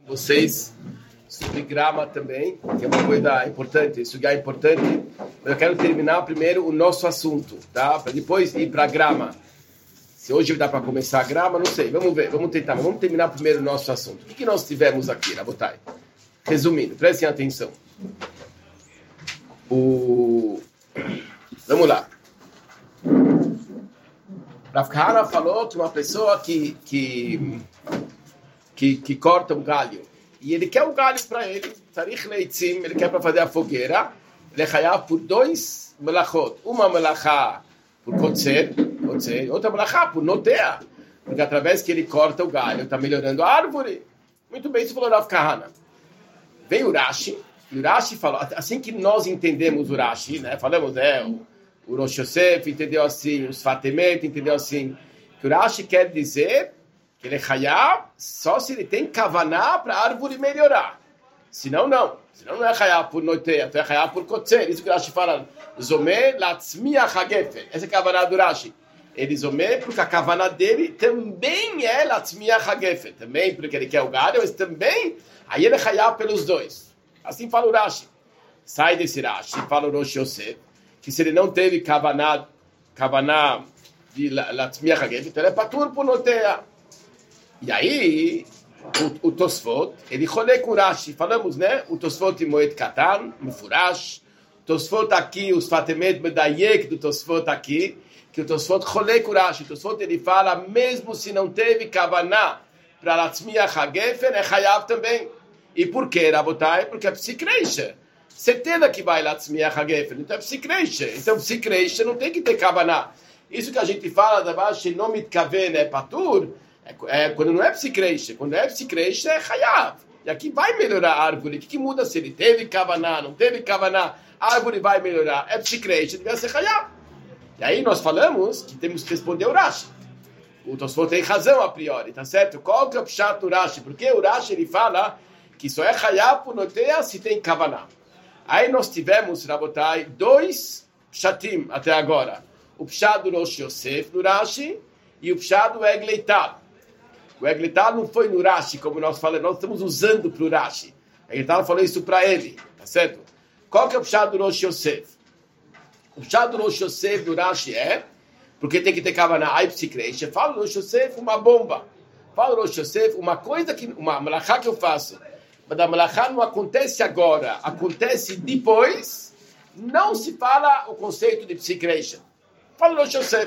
vocês sobre grama também, que é uma coisa importante, isso é importante. Mas eu quero terminar primeiro o nosso assunto, tá? Para depois ir para a grama. Se hoje dá para começar a grama, não sei. Vamos ver, vamos tentar. Mas vamos terminar primeiro o nosso assunto. O que nós tivemos aqui, Rabotai? Resumindo, prestem atenção. Vamos lá. Rav Kahana falou que uma pessoa que corta um galho, e ele quer um galho para ele, Tarich Leitzim, ele quer para fazer a fogueira, ele é chayav por 2 melachot. Uma melachá por kotzer, outra melachá por notea, porque através que ele corta o galho, está melhorando a árvore. Muito bem, isso falou Rav Kahana. Vem o Rashi, e o Rashi falou, assim que nós entendemos o Rashi, né? Falamos, o Rosh Yosef entendeu assim, o Sfatemet entendeu assim, que o Rashi quer dizer que ele é chayav só se ele tem kavaná para a árvore melhorar. Senão, não. Senão não é chayav por noiteia, é chayav por kotzer. Isso que o Rashi fala, zomé latzmiach hagefen. Essa é a kavaná do Rashi. Ele zomé porque a kavaná dele também é latzmiach hagefen. Também porque ele quer o galho, mas também, aí ele é chayav pelos dois. Assim fala o Rashi. Sai desse Rashi, fala o Rosh Yosef, que se ele não teve kavaná de latzmiach hagefen, então ele é patur por noiteia. E aí, o Tosfot, ele rolê com Rashi, falamos, né? O Tosfot em Moed Katan, Mufurash, o Tosfot aqui, os Fatemet Medayek do Tosfot aqui, que o Tosfot rolê com Rashi, o Tosfot ele fala, mesmo se não teve Kavaná para Latzmiach HaGefen, é Chayav também. E por quê, Rabotai? Porque é Psikreisha. Certeza que vai Latzmiach HaGefen, então é Psikreisha. Então Psikreisha não tem que ter Kavaná. Isso que a gente fala, da baixa, não mitkaven é patur, quando não é psicreixa. Quando é psicreixa, é chayav. E aqui vai melhorar a árvore. O que muda se ele teve kavaná, não teve kavaná? A árvore vai melhorar. É psicreixa, devia ser chayav. E aí nós falamos que temos que responder o Rashi. O Tosfot tem razão a priori, tá certo? Qual que é o pshat do Rashi? Porque o Rashi ele fala que só é chayav por noteia se tem kavaná. Aí nós tivemos, Rabotai, 2 pshatim até agora. O pshat do Rosh Yosef no Rashi e o pshat do Egleital. O Egleital não foi no Rashi, como nós falamos, nós estamos usando para o Rashi. O Egleital falou isso para ele, tá certo? Qual que é o pshat do Rosh Yosef? O pshat do Rosh Yosef do Rashi é, porque tem que ter kavaná, ai psikreixa, fala o Rosh Yosef uma bomba. Fala o Rosh Yosef uma coisa, uma melachá que eu faço, mas a melachá não acontece agora, acontece depois, não se fala o conceito de psikreixa. Fala o Rosh Yosef.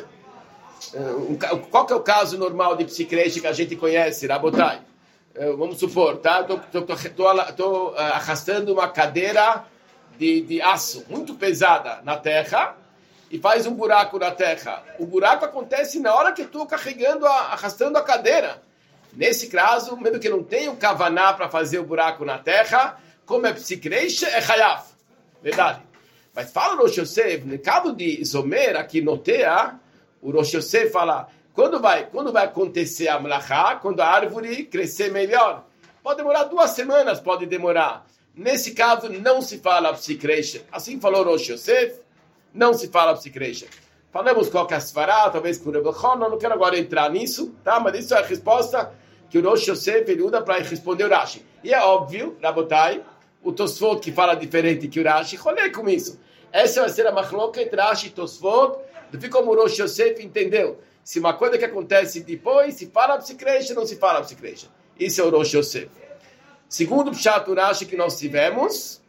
Qual que é o caso normal de psicreixa que a gente conhece, Rabotai? Vamos supor, tá? Estou arrastando uma cadeira de aço muito pesada na terra e faz um buraco na terra. O buraco acontece na hora que estou arrastando a cadeira. Nesse caso, mesmo que não tenha o kavaná para fazer o buraco na terra, como é psicreixa, é chayav. Verdade. Mas fala o Rosh Yosef, no caso de Zomer, aqui noteia, o Rosh Yosef fala, quando vai acontecer a melachá? Quando a árvore crescer melhor. Pode demorar 2 semanas, pode demorar. Nesse caso, não se fala psicreixa. Assim falou o Rosh Yosef, não se fala psicreixa. Falamos qual que é a svará, talvez com o Rebbe Chon, não quero agora entrar nisso, tá? Mas isso é a resposta que o Rosh Yosef ele usa para responder o Rashi. E é óbvio, Rabotai, o Tosfot que fala diferente que o Rashi, rolê com isso. Essa vai ser a machloket Rashi Tosfot, do que como o Rosh Yosef entendeu. Se uma coisa que acontece depois, se fala psicreixa, não se fala psicreixa. Isso é o Rosh Yosef. Segundo pshat Rashi que nós tivemos,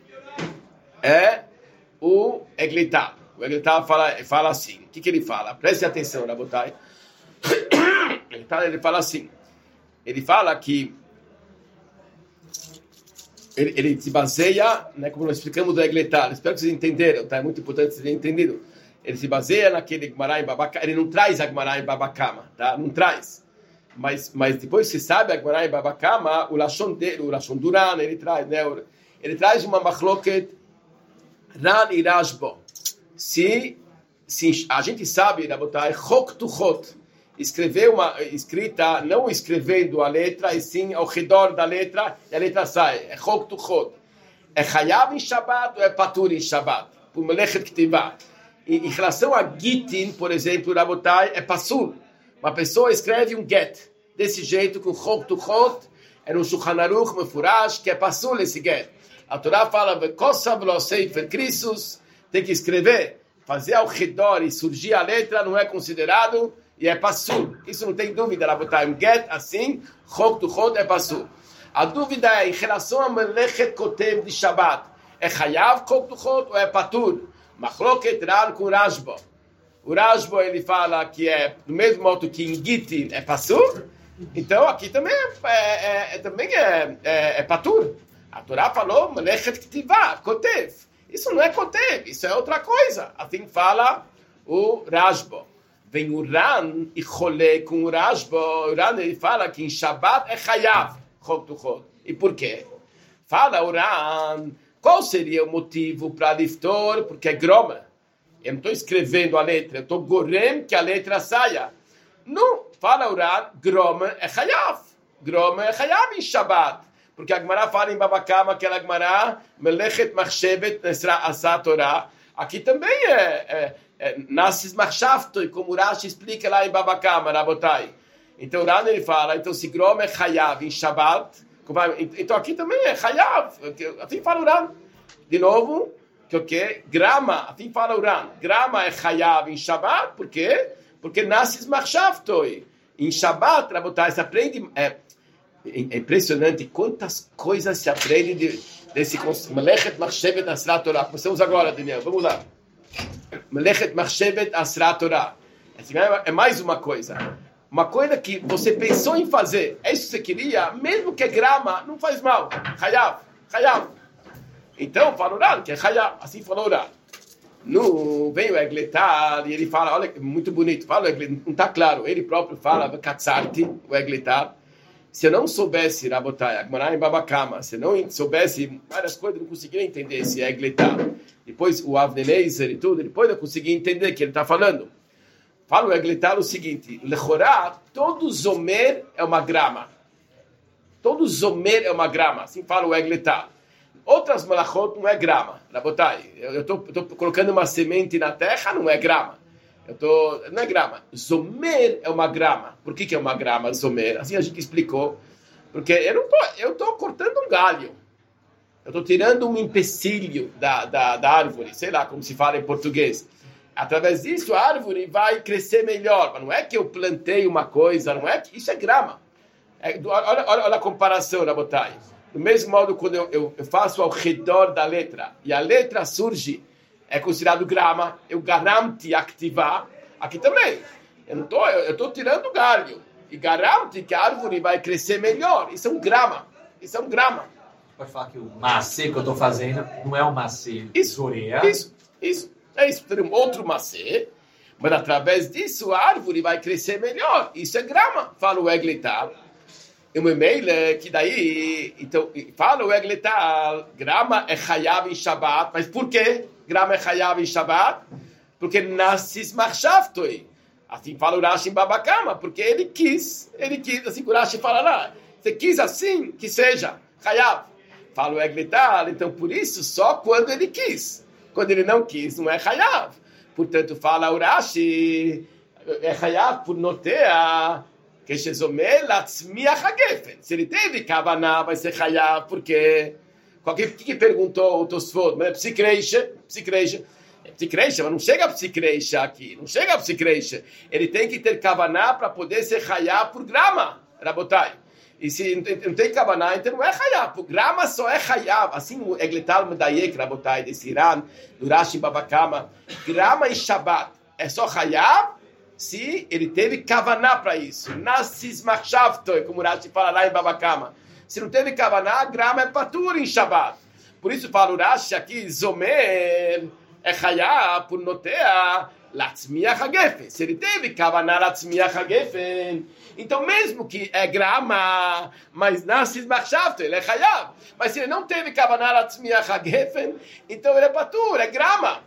é o Egleital. O Egleital fala assim. O que ele fala? Preste atenção, Rabotai. Ele fala assim. Ele fala que ele se baseia, né, como nós explicamos do Egleital. Espero que vocês entenderam, tá? É muito importante que vocês tenham entendido. Ele se baseia naquele Gemara em Babakama. Ele não traz a Gemara em Babakama, tá? Não traz. Mas depois você sabe a Gemara em Babakama, o Lashon dele, o Lashon Duran, ele traz, né? Ele traz uma machloket Ran e Rashbo. Se a gente sabe, Rabotai, Chok to Chot, escrever uma escrita, não escrevendo a letra, e sim ao redor da letra, e a letra sai. É Chok to Chot. É Chayav em Shabbat ou é Patur em Shabbat? Por Melechet Ktivah. Em relação a Gitin, por exemplo, Rabotai, é Pasul. Uma pessoa escreve um get desse jeito, com Chok to Chot, É no Shulchan Aruch Mefurash, que é passul esse get. A Torá fala, V'kosav lo sefer krisus, tem que escrever, fazer ao redor e surgir a letra não é considerado, e é passul. Isso não tem dúvida, Rabotai. Um get assim, chok to chok, é passul. A dúvida é em relação a melechet kotev de Shabbat. É chayav chok to chok ou é patur? Machloket Ran com Rashba. O Rashba, ele fala que é do mesmo modo que em Gitin é passul, então aqui também é patur. A Torá falou, melechet ktivah, kotev. Isso não é kotev, isso é outra coisa. Assim fala o Rashba. Vem o Ran e rolê com o Rashba. O Ran, ele fala que em Shabbat é chayav, chok to chok. E por quê? Fala o Ran, qual seria o motivo para liftor? Porque é groma. Eu não estou escrevendo a letra, eu estou gorem que a letra saia. Não, fala o Ran, groma é chayav. Groma é chayav em Shabbat. Porque a Gemara fala em Babakama, aquela Gemara, melechet machshevet asa Torah. Aqui também nasces machshavtoi, como o Rashi explica lá em Babakama, Rabotai. Então o Ran ele fala, então se groma é chayav em Shabbat, então aqui também é chayav. Assim fala o Ran. De novo, que o quê? Grama, assim fala o Ran. Grama é chayav em Shabbat, por quê? Porque nasces machshavtoi. Em Shabbat, Rabotai, se aprende... É impressionante quantas coisas se aprende desse Melechet Machshevet Asrat Torah. Começamos agora, Daniel. Vamos lá. Melechet Machshevet Asrat Torah. É mais uma coisa. Uma coisa que você pensou em fazer. É isso que você queria, mesmo que é grama, não faz mal. Chayav. Chayav. Então, fala o Ran, que é Chayav. Assim falou o Ran. Vem o Egletar e ele fala, olha, muito bonito. Fala o Egletar, não está claro. Ele próprio fala, Katzarti, o Egletar. Se eu não soubesse, Rabotai, Agmará em Babakama, se eu não soubesse várias coisas, eu não conseguia entender esse Egletar. Depois o Avnenezer e tudo, depois eu consegui entender o que ele está falando. Fala o Egletar o seguinte, Lechorá, todo Zomer é uma grama. Todo Zomer é uma grama, assim fala o Egletar. Outras malachot não é grama, Rabotai. Eu estou colocando uma semente na terra, não é grama. Não é grama. Zomer é uma grama. Por que é uma grama, Zomer? Assim a gente explicou. Porque eu estou cortando um galho. Eu estou tirando um empecilho da árvore. Sei lá como se fala em português. Através disso, a árvore vai crescer melhor. Mas não é que eu plantei uma coisa. Não é que isso é grama. Olha a comparação, Rabotai. Do mesmo modo, quando eu faço ao redor da letra, e a letra surge, é considerado grama, eu garanto ativar, aqui também. Eu estou tirando galho, e garanto que a árvore vai crescer melhor. Isso é um grama. Isso é um grama. Pode falar que o macê que eu estou fazendo não é um macê zoreia. Isso. É isso. Tem um outro macê, mas através disso a árvore vai crescer melhor. Isso é grama, fala o Egletar. E um e-mail que daí, então, fala o Egletar, grama é chayav em Shabbat, mas por quê? Grama é chayav em Shabbat? Porque nasces machshavtoi. Assim fala o Rashi em Babakama, porque ele quis, assim que o Rashi fala lá, você quis assim, que seja, chayav. Fala o Egletar, então por isso, só quando ele quis. Quando ele não quis, não é chayav. Portanto, fala o Rashi, é chayav por notear, que se ele teve kavaná, vai ser chayav, porque... O que perguntou o Tosfot? Mas é psicreixa, mas não chega a psicreixa aqui, não chega a psicreixa. Ele tem que ter kavaná para poder ser chayav por grama, Rabotai. E se não tem kavaná, então não é chayav. Por grama só é chayav. Assim o Egletal Medayek, Rabotai, desse Irã, do Rashi Babakama, grama e Shabbat é só chayav se ele teve kavaná para isso. Nassis machshavtoi, como o Rashi fala lá em Babakama. Se não teve kavaná, grama é patur em Shabbat. Por isso fala o Rashi aqui, Zomer é chayav por notear latzmiach hagefen. Se ele teve kavaná latzmiach hagefen, então mesmo que é grama, mas nascis machshavtoi, ele é chayav. Mas se ele não teve kavaná latzmiach hagefen, então ele é patur, é grama.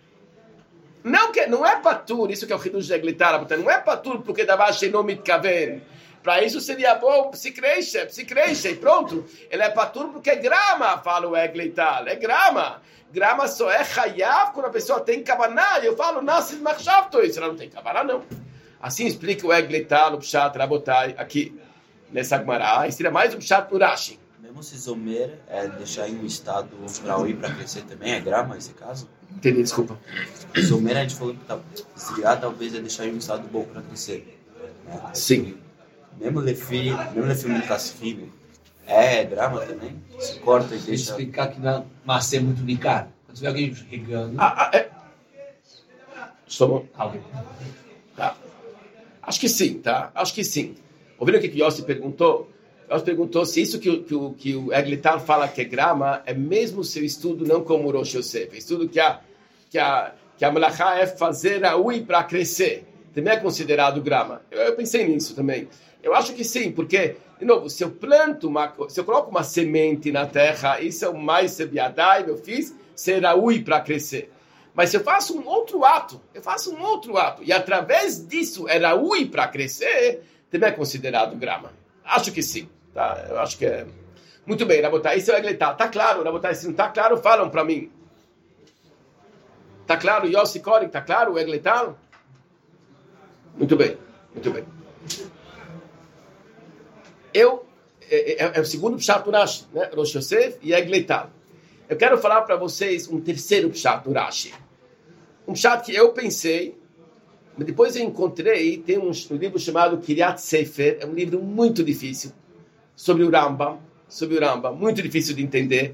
Não é patur, isso que é o Hidush de Egletar, não é patur porque dava sheino mitkaven. Para isso seria bom psicreixa, e pronto. Ele é patur porque é grama, fala o Egletar, é grama. Grama só é chayav quando a pessoa tem kavaná. E eu falo, nasces machshavtoi, se ela não tem kavaná, não. Assim explica o Egletar, o Pshat, Rabotai, aqui. nessa Gemara. Seria mais um pshat no Rashi. Mesmo se Zomer é deixar em um estado para ir para crescer também, é grama nesse caso? Entendi, desculpa. Zomer a gente falou que Zriá talvez é deixar em um estado bom para crescer. Né? Sim. Mesmo Lefi Mikasfim, é grama também? Se corta e deixa... Explicar que na massa é muito nicado. Quando tiver alguém regando... Alguém. Tá. Acho que sim, tá? Acho que sim. Ouviram o que o Yossi perguntou? Yossi perguntou se isso que o Eglital fala que é grama é mesmo seu estudo, não como o Rosh Yosef. Estudo que a melachá é fazer a ui para crescer. Também é considerado grama. Eu pensei nisso também. Eu acho que sim, porque, de novo, se eu coloco uma semente na terra, isso é o mais sebiadai, eu fiz, ser a ui para crescer. Mas se eu faço um outro ato, e através disso é raui para crescer, também é considerado grama. Acho que sim, tá? Eu acho que é... Muito bem, Rabotai, isso é o Eglital. Tá claro, Rabotai, se não tá claro, falam para mim. Tá claro, Yossi Korik, tá claro, o Eglital? Muito bem, muito bem. É o segundo pshat do Rashi, né? Rosh Yosef e Eglital. Eu quero falar para vocês um terceiro pshat do Rashi. Um pshat que eu pensei, mas depois eu encontrei, tem um livro chamado Kiryat Sefer, é um livro muito difícil, sobre o Rambam, muito difícil de entender.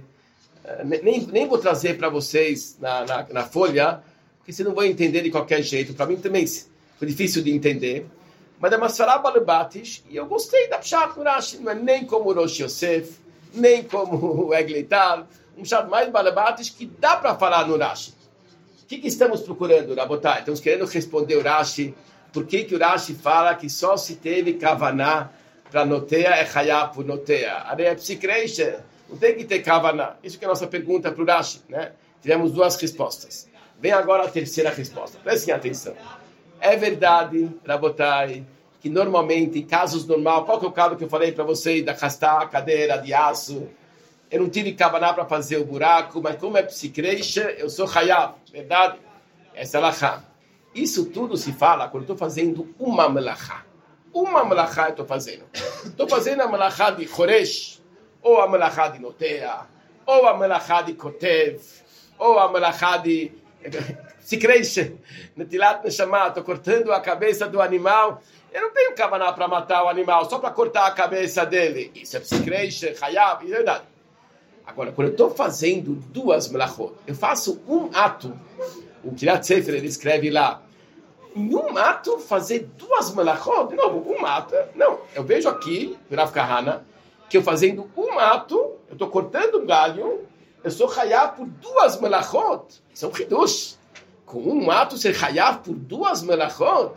Nem vou trazer para vocês na folha, porque vocês não vão entender de qualquer jeito. Para mim também foi difícil de entender. Mas é uma Sfará Balabatish, e eu gostei da pshat do Rashi, não é nem como o Rosh Yosef, nem como o Eglital, um pshat mais Balabatish que dá para falar no Rashi. O que estamos procurando, Rabotai? Estamos querendo responder o Rashi. Por que o Rashi fala que só se teve Kavaná para noteia é Hayá por noteia? Are é psikreixa, não tem que ter Kavaná. Isso que é a nossa pergunta para o Rashi, né? Tivemos duas respostas. Vem agora a terceira resposta. Prestem atenção. É verdade, Rabotai, que normalmente, em casos normais, qual que é o caso que eu falei para vocês, da castar, cadeira, de aço, eu não tive Kavaná para fazer o buraco, mas como é psikreixa, eu sou Hayab, verdade? Essa é a Lachá. Isso tudo se fala quando eu estou fazendo uma melachá. Uma melachá eu estou fazendo. Estou fazendo a melachá de Choresh, ou a melachá de Notea, ou a melachá de Kotev, ou a melachá de psikreixa, Netilat Neshama, estou cortando a cabeça do animal. Eu não tenho Kavaná para matar o animal, só para cortar a cabeça dele. Isso é psikreixa, Hayab, isso é verdade. Agora, quando eu estou fazendo duas melachot, eu faço um ato. O Kiryat Sefer, ele escreve lá, em um ato, fazer duas melachot, de novo, um ato, não, eu vejo aqui, no Rav Kahana, que eu fazendo um ato, eu estou cortando um galho, eu sou Hayab por duas melachot, isso é um hidush. Com um ato, ser Hayab por duas melachot,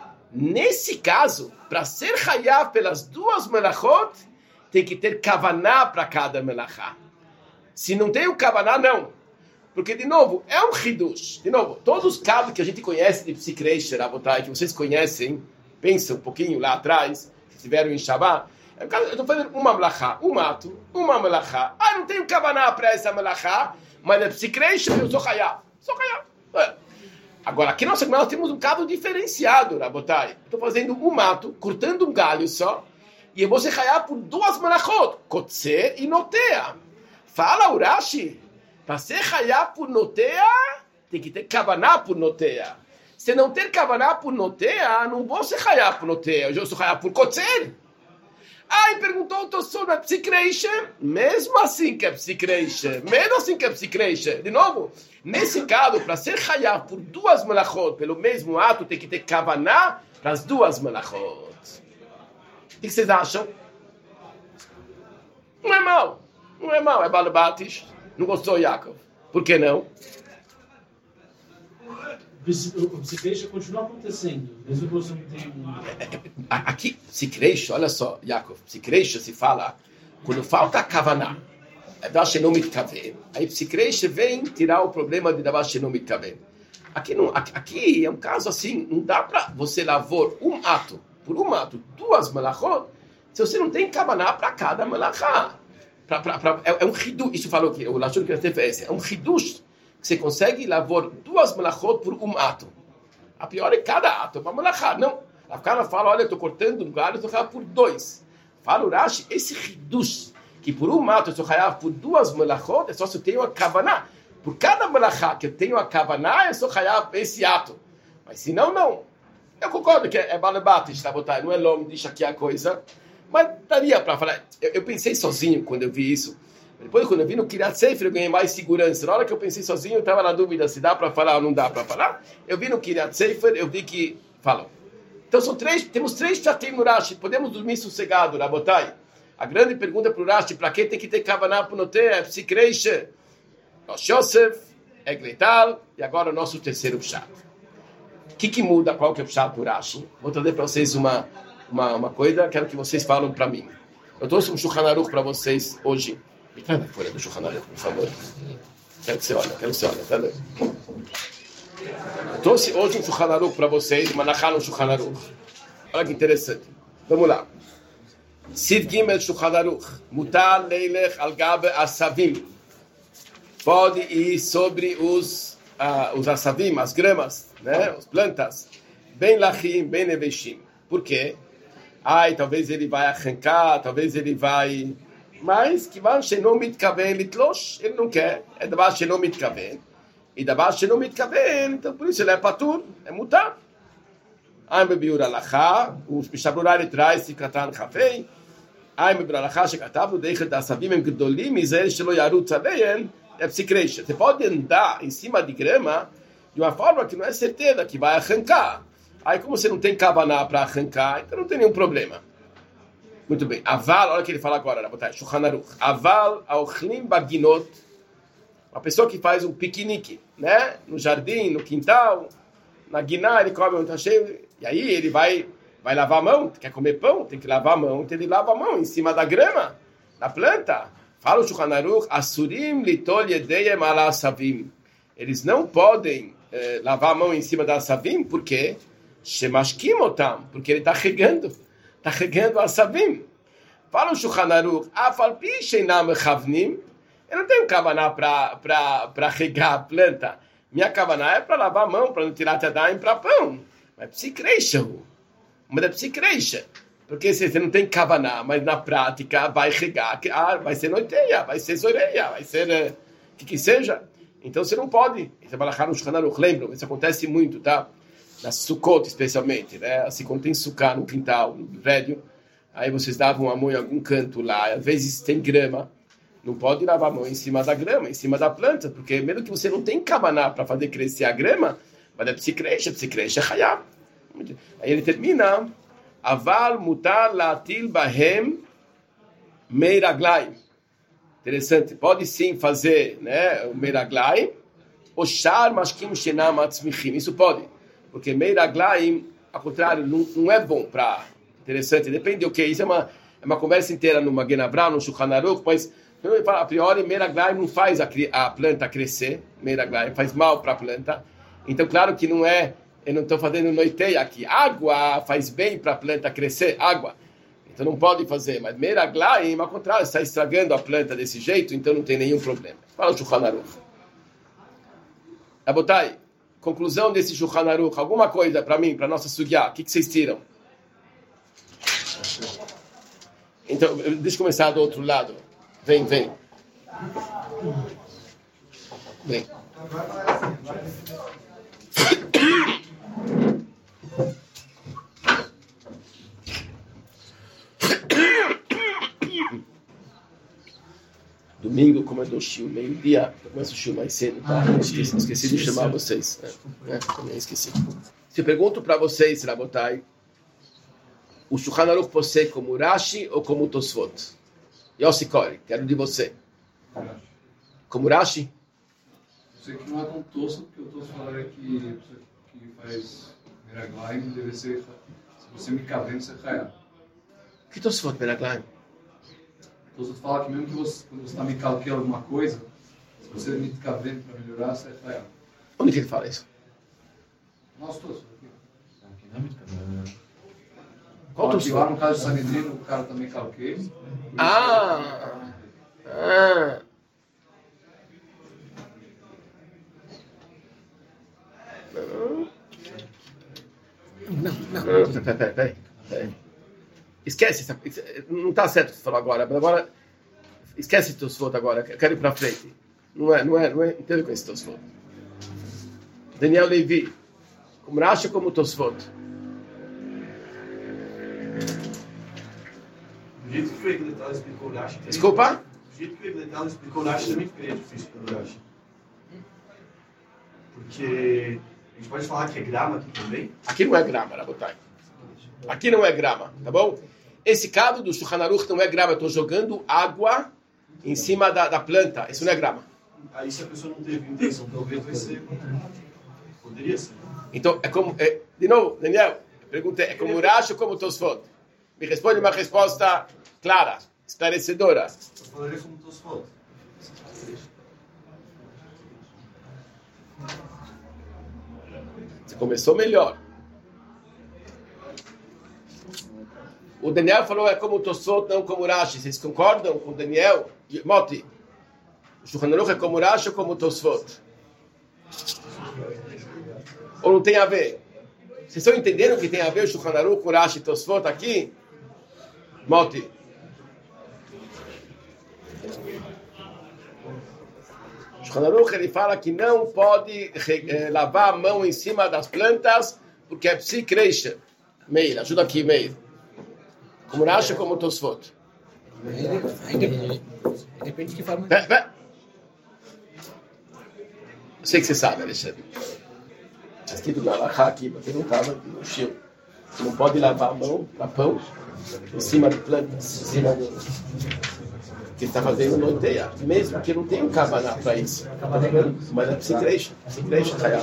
nesse caso, para ser Hayab pelas duas melachot, tem que ter Kavaná para cada melachá. Se não tem o Kavaná, não. Porque, de novo, é um hidush. De novo, todos os casos que a gente conhece de psikreixa, Rabotai, que vocês conhecem, pensa um pouquinho lá atrás, que estiveram em Shabbat, eu estou fazendo uma melachá, um ato, uma melachá. Ah, não tenho Kavaná para essa melachá, mas é psikreixa, eu sou Hayab. Sou Hayab. Agora, aqui nós temos um caso diferenciado, Rabotai. Estou fazendo um ato, cortando um galho só, e eu vou ser Hayab por duas melachot, Kotze e Notea. Fala o Rashi, para ser Hayab por Notea, tem que ter Kavaná por Notea. Se não ter Kavaná por Notea, não vou ser Hayab por Notea, eu sou Hayab por Kotze. Aí perguntou o Tosfot, é psikreixa? Mesmo assim que é psikreixa. De novo, nesse caso, para ser Hayab por duas melachot, pelo mesmo ato, tem que ter Kavaná para as duas melachot. O que vocês acham? Não é mal, é Balabatish. Não gostou, Yaakov? Por que não? O psikreixa continua acontecendo, mesmo que você não tenha... Aqui, psikreixa, olha só, Yaakov, psikreixa se fala quando falta a Kavaná. Aí psikreixa vem tirar o problema de Davar Shenom Mitkaven. Aqui é um caso assim, não dá para você lavar por um ato, duas melachot, se você não tem Kavaná para cada melachá. É um hidush, isso falou aqui, o Lashon que é um hidush, que você consegue lavar duas melachot por um ato. A pior é cada ato, uma melachá. Não, a cara fala, olha, eu estou cortando um galho, eu estou por dois. Fala o Rashi, esse Hidush, que por um mato eu sou Hayav por 2 melachot, é só se eu tenho a Kavaná. Por cada melachá que eu tenho a Kavaná, eu sou Hayav esse ato. Mas se não, não. Eu concordo que é Balebate, tá botando, não é Lom, deixa aqui a coisa. Mas daria para falar. Eu pensei sozinho quando eu vi isso. Depois, quando eu vi no Kiryat Sefer, eu ganhei mais segurança. Na hora que eu pensei sozinho, eu estava na dúvida se dá para falar ou não dá para falar. Eu vi no Kiryat Sefer, eu vi que falam. Então, temos 3 chatim no Rashi. Podemos dormir sossegado, Rabotai. A grande pergunta para o Rashi, para que tem que ter Kavaná Punoté, é Psikreish, Rosh Yosef, Egleital, e agora o nosso terceiro pshat. O que muda? Qual que é o pshat do Rashi? Vou trazer para vocês uma coisa, quero que vocês falem para mim. Eu trouxe um Shulchan Aruch para vocês hoje. Me traz a folha do Shulchan Aruch, por favor. Quero que você olhe. Tá doido? Eu trouxe hoje um Shulchan Aruch para vocês, uma Nachá no Shulchan Aruch. Olha que interessante. Vamos lá. Sid Gimel Shulchan Aruch. Mutar leilech al gabe asavim. Pode ir sobre os asavim, as gramas, né? As plantas. Bem lachim, bem neveshim. Por quê? Talvez ele vai arrancar, talvez ele vai... Mas, que vai não mitkaven litlosh, ele não quer. É davar não mitkaven. E davar não mitkaven, então por isso ele é patur, é mutar. Bebiur alachá, os Mishabrurai traz se katan chafei. Bebiur alachá, shekatavu, deichet asavim em gedolim, izer shelo yarutz aleien, é psikreixa. Você pode andar em cima de grama de uma forma que não é certeza que vai arrancar. Como você não tem kavaná para arrancar, então não tem nenhum problema. Muito bem. Aval, olha o que ele fala agora, Rabotai, Shulchan Aruch. Aval aochlim baginot. Uma pessoa que faz um piquenique, né? No jardim, no quintal, na guiná, ele come, tá cheio. E aí ele vai lavar a mão. Quer comer pão? Tem que lavar a mão. Então ele lava a mão em cima da grama, da planta. Fala o Shulchan Aruch, Asurim litol yedeyem ala asavim. Eles não podem lavar a mão em cima da asavim, por quê? Shemashkim otam, porque ele está regando a asavim. Fala o Shulchan Aruch, afalpi sheinam chavnim, eu não tenho kavaná para regar a planta. Minha kavaná é para lavar a mão, para não tirar tadaim para pão. Mas psikreisha, mas é psikreisha. Porque se você não tem kavaná, mas na prática vai regar, vai ser noiteia, vai ser zoreia, vai ser o que seja. Então você não pode. Isso é balachar no Shulchan Aruch, lembram? Isso acontece muito, tá? Na Sukkot, especialmente, né? Assim, quando tem sukkah no quintal, no prédio, aí vocês davam a mão em algum canto lá, às vezes tem grama, não pode lavar a mão em cima da grama, em cima da planta, porque mesmo que você não tem kavaná para fazer crescer a grama, mas é psikreixa é hayab. Aí ele termina, aval mutar latil bahem meiraglaim. Interessante, pode sim fazer, né, o meiraglaim, o shar mashkim shenam atzmichim, isso pode. Porque meiraglaim, ao contrário, não é bom para... Interessante, depende do que. Isso é uma conversa inteira no Magen Avraham, no Shulchan Aruch, mas a priori, meiraglaim não faz a planta crescer, meiraglaim faz mal para a planta. Então, claro que não é... Eu não estou fazendo noiteia aqui. Água faz bem para a planta crescer, água. Então não pode fazer. Mas meiraglaim, ao contrário, está estragando a planta desse jeito, então não tem nenhum problema. Fala o Shulchan Aruch. Rabotai, conclusão desse Shulchan Aruch, alguma coisa para mim, para nossa sugya, o que vocês tiram? Então, deixa eu começar do outro lado. Vem. Domingo, como é do Shio, meio-dia, eu começo o Shio mais cedo, tá? Esqueci de chamar vocês. Também esqueci. Se eu pergunto para vocês, Rabotai, o Shulchan Aruch você como Rashi ou como Tosfot? Yossi Kori, quero de você. Como Rashi? Eu sei que não é tão tosco, porque o tosco falaria que faz Meraglaim deve ser, se você me cavendo, você cai. Que Tosfot Meraglaim? Tosfot fala que mesmo que quando você está me calqueando alguma coisa, se você me cavendo para melhorar, você cai. Onde que ele fala isso? Nossa, Tosfot. Qual Tosfot? Lá no caso de Sanedrino, o cara também calqueia. Não. Peraí. Esquece, não está certo o que você falou agora, mas agora, esquece o Tosfot agora, eu quero ir para frente. Não tem com esse Tosfot. Daniel Levi, como Rashi, como Tosfot. O jeito que o Egletal explicou o Rashi... Desculpa? O jeito que o Egletal explicou o Rashi também ficaria difícil pelo Rashi. Porque a gente pode falar que é grama aqui também? Aqui não é grama, Rabotai. Aqui não é grama, tá bom? Esse caso do Shulchan Aruch não é grama, eu estou jogando água em cima da planta, isso não é grama. Aí se a pessoa não teve intenção, talvez vai ser... Poderia ser. Então, é como... de novo, Daniel, a pergunta é como Rashi ou como Tosfot? Me responde uma resposta clara, esclarecedora. Eu falaria como Tosfot. Você começou melhor. O Daniel falou é como Tosfot, não como Rashi. Vocês concordam com o Daniel? Moti, o Shulchan Aruch é como Rashi ou como Tosfot? Ou não tem a ver? Vocês estão entendendo que tem a ver o Shulchan Aruch com Rashi e Tosfot aqui? Moti. O Shulchan Aruch ele fala que não pode lavar a mão em cima das plantas porque é psicreisha. Meir, ajuda aqui, Meir. Como Rashi ou como Tosfot? Depende de que forma. Eu sei que você sabe, Alexandre. Está escrito na Alahá aqui, porque não estava no Shio. Você não pode lavar a mão, a pão, em cima de plantas, em cima do... que está fazendo noiteia, mesmo que não tenha um kavaná para isso. Mas é psicreisha, Hayab.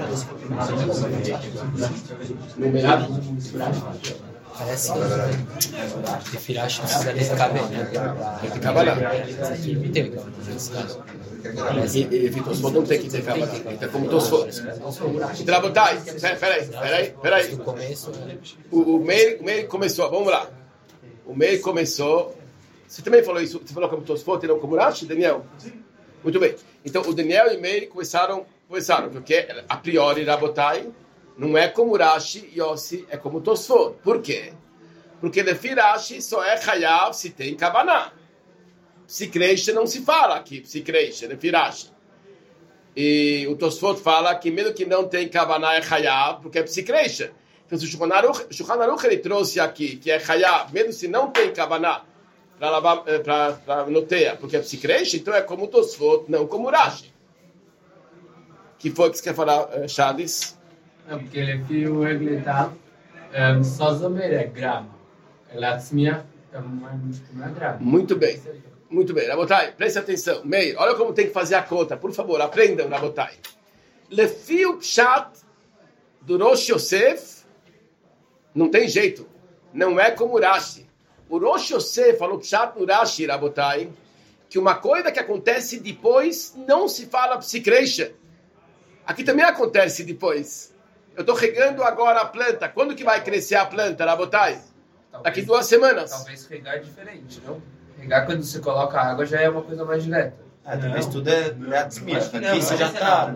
No meio. Parece que Firash não precisa desse cabelo, né? Tem kavaná. Teve kavaná nesse caso. E Tosfot não tem que ter kavaná. Então, como Tosfot. Então, Rabotai, peraí. No começo... O Meir começou, vamos lá. O Meir começou... Você também falou isso? Você falou como Tosfot e não como Rashi, Daniel? Muito bem. Então, o Daniel e o Meir começaram, porque a priori, Rabotai, não é como Rashi, Yossi, é como Tosfot. Por quê? Porque Lefi Rashi só é Hayav se tem Kavaná. Psicreisha não se fala aqui, Psicreisha, Lefi Rashi. E o Tosfot fala que mesmo que não tem Kavaná é Hayav, porque é Psicreisha. Então, se o Shulchan Aruch ele trouxe aqui, que é Hayav, mesmo se não tem Kavaná, para lavar, para noteia, porque é psicreisha, então é como o Tosfot, não como o Rashi. Que foi que você quer falar, Charles? Não, porque ele é o Egletal, só Zomer é grama. Ela assumiu, não é grama. Muito bem. Rabotai, preste atenção. Meir, olha como tem que fazer a conta. Por favor, aprendam, Rabotai. Lefi o Pshat do Rosh Yosef, não tem jeito. Não é como o Rashi. O Rosh Yosef falou Pshat no Rashi, Rabotai, que uma coisa que acontece depois não se fala psicreisha. Aqui também acontece depois. Eu estou regando agora a planta. Quando que vai crescer a planta, Rabotai? Daqui 2 semanas. Talvez regar é diferente, não? Regar quando você coloca água já é uma coisa mais direta. Talvez tudo é desmisto. Aqui você já está...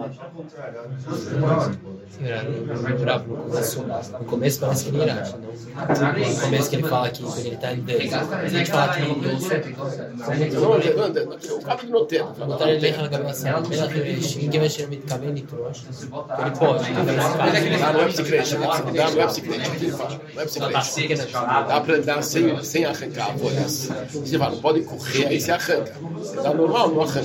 No começo parece que ele irá. No começo que ele fala que ele está em Deus. A gente fala que não Não, o cabo de noteiro. Botar ele em gravação. Ninguém vai tirar medicamento e trouxa. Ele pode. Não é psicreisha. Não é psicreisha. Dá para andar sem arrancar folhas. Você fala, não pode correr, aí você arranca. Está normal, não arranca.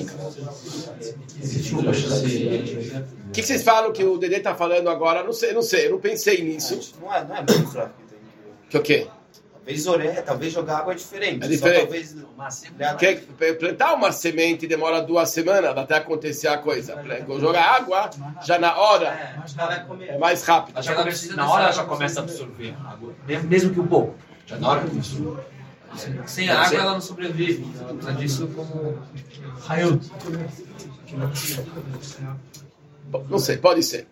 O que vocês falam que o Dedê está falando agora? Não sei, eu não pensei nisso. Não é muito fraco Que o quê? Talvez orelha, talvez jogar água é diferente. É diferente. Só talvez... Plantar uma semente demora 2 semanas até acontecer a coisa. Jogar água, já na hora, é mais rápido. Na hora ela já começa a absorver a água. Mesmo que um pouco. Já na hora começou. Sem água ela não sobrevive. Ela precisa disso como Hayut. Não sei, pode ser.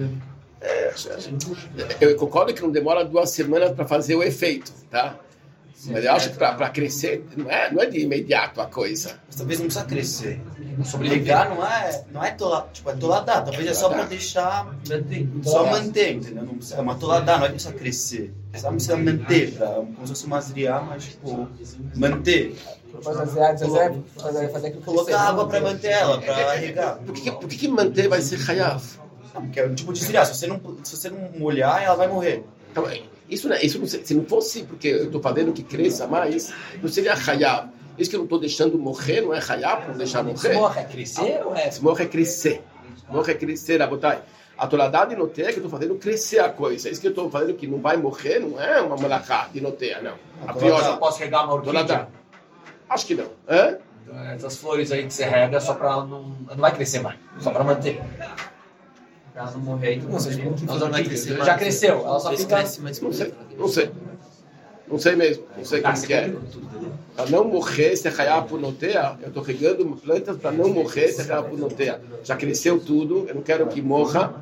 Eu concordo que não demora 2 semanas para fazer o efeito, tá? Mas eu acho que para crescer não é de imediato a coisa. Mas talvez não precisa crescer. Regar não é toladar, tipo, é toladar. Talvez é só para deixar, só manter, entendeu? Não precisa, é uma toladar, não é que precisa crescer. Só precisa manter, como se fosse uma zriá, mas tipo, manter. Colocar água para manter ela, para regar. Por que manter vai ser chayav? Porque é um tipo de zriá, se você não molhar, ela vai morrer. Então, isso não, se não fosse porque eu estou fazendo que cresça mais, não seria chayav. Isso que eu não estou deixando morrer, não é chayav, não deixar morrer. Se morre é crescer ou é? Se morre é crescer. Morre é crescer, Rabotai. A toladá de noteia que eu estou fazendo crescer a coisa. Isso que eu estou fazendo que não vai morrer, não é uma malachá de noteia, não. A priori. Eu posso regar uma orquídea? Acho que não. Hã? Essas flores aí que você rega só para não vai crescer mais, só para manter. Pra não morrer. Não vai crescer. Já cresceu, ela só fica... Não sei mesmo. Não sei como que é. Para não morrer, se raiar por noteia, eu estou regando plantas para não morrer, se raiar por noteia. Já cresceu tudo, eu não quero que morra.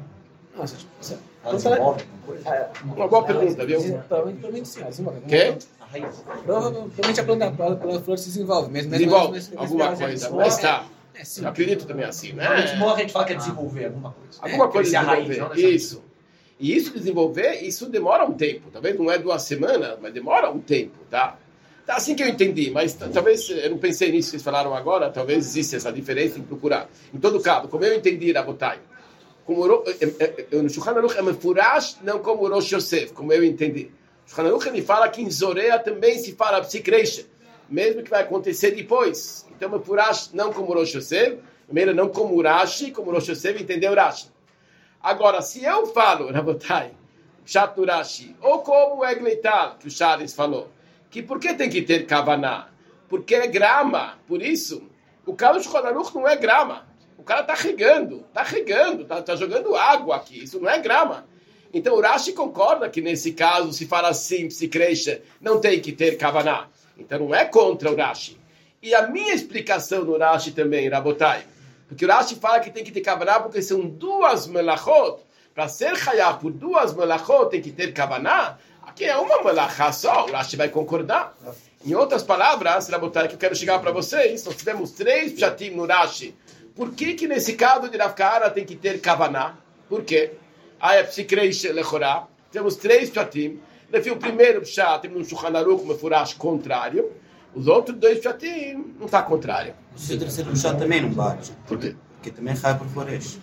Uma boa pergunta, viu? Provavelmente sim. Quê? Provavelmente a flor se desenvolve. Desenvolve alguma coisa, mas tá. Eu acredito também assim, né? Quando a gente morre, a gente fala que é desenvolver alguma coisa. Alguma coisa desenvolver, isso. E isso desenvolver, isso demora um tempo. Talvez não é 2 semanas, mas demora um tempo, tá? Tá assim que eu entendi, mas talvez, eu não pensei nisso que vocês falaram agora, talvez exista essa diferença em procurar. Em todo caso, como eu entendi, Rabotai, no Shulchan Aruch é mefurash, não como Rosh Yosef, como eu entendi. O Shulchan Aruch ele fala que em Zoreia também se fala psicreisha, mesmo que vai acontecer depois. Então mefurash, não como Rosh Yosef, primeiro não como Rashi, como Rosh Yosef entendeu Rashi. Agora, se eu falo, Rabotai, Pshat no Rashi, ou como o Egleital, que o Charles falou, que por que tem que ter kavaná? Porque é grama. Por isso, o cara do Shulchan Aruch não é grama. O cara está regando, tá jogando água aqui. Isso não é grama. Então, o Rashi concorda que nesse caso, se fala assim, se cresce, não tem que ter kavaná. Então, não é contra o Rashi. E a minha explicação no Rashi também, Rabotai, porque o Rashi fala que tem que ter kavaná porque são 2 melachot. Para ser chayav por 2 melachot tem que ter kavaná. Aqui é uma melachá só, o Rashi vai concordar. Em outras palavras, Rabotai, que eu quero chegar para vocês, nós tivemos 3 pshatim no Rashi. Por que nesse caso de Rav Kahana tem que ter kavaná? Por quê? É psikreish lechorá. Temos 3 pshatim. O primeiro pshat, temos um Shulchan Aruch mefurash contrário. Os outros 2 pshatim não está contrário. O terceiro pshat também não bate. Por quê? Porque também é por floresh.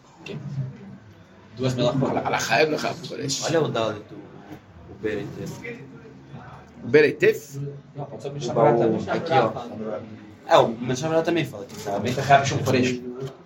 2 melachot. Olha o dado do Beretef. O Beretef? Não, pode ser o Mishnah também. Aqui, ó. O Mishnah também fala que também tá raro um floresh.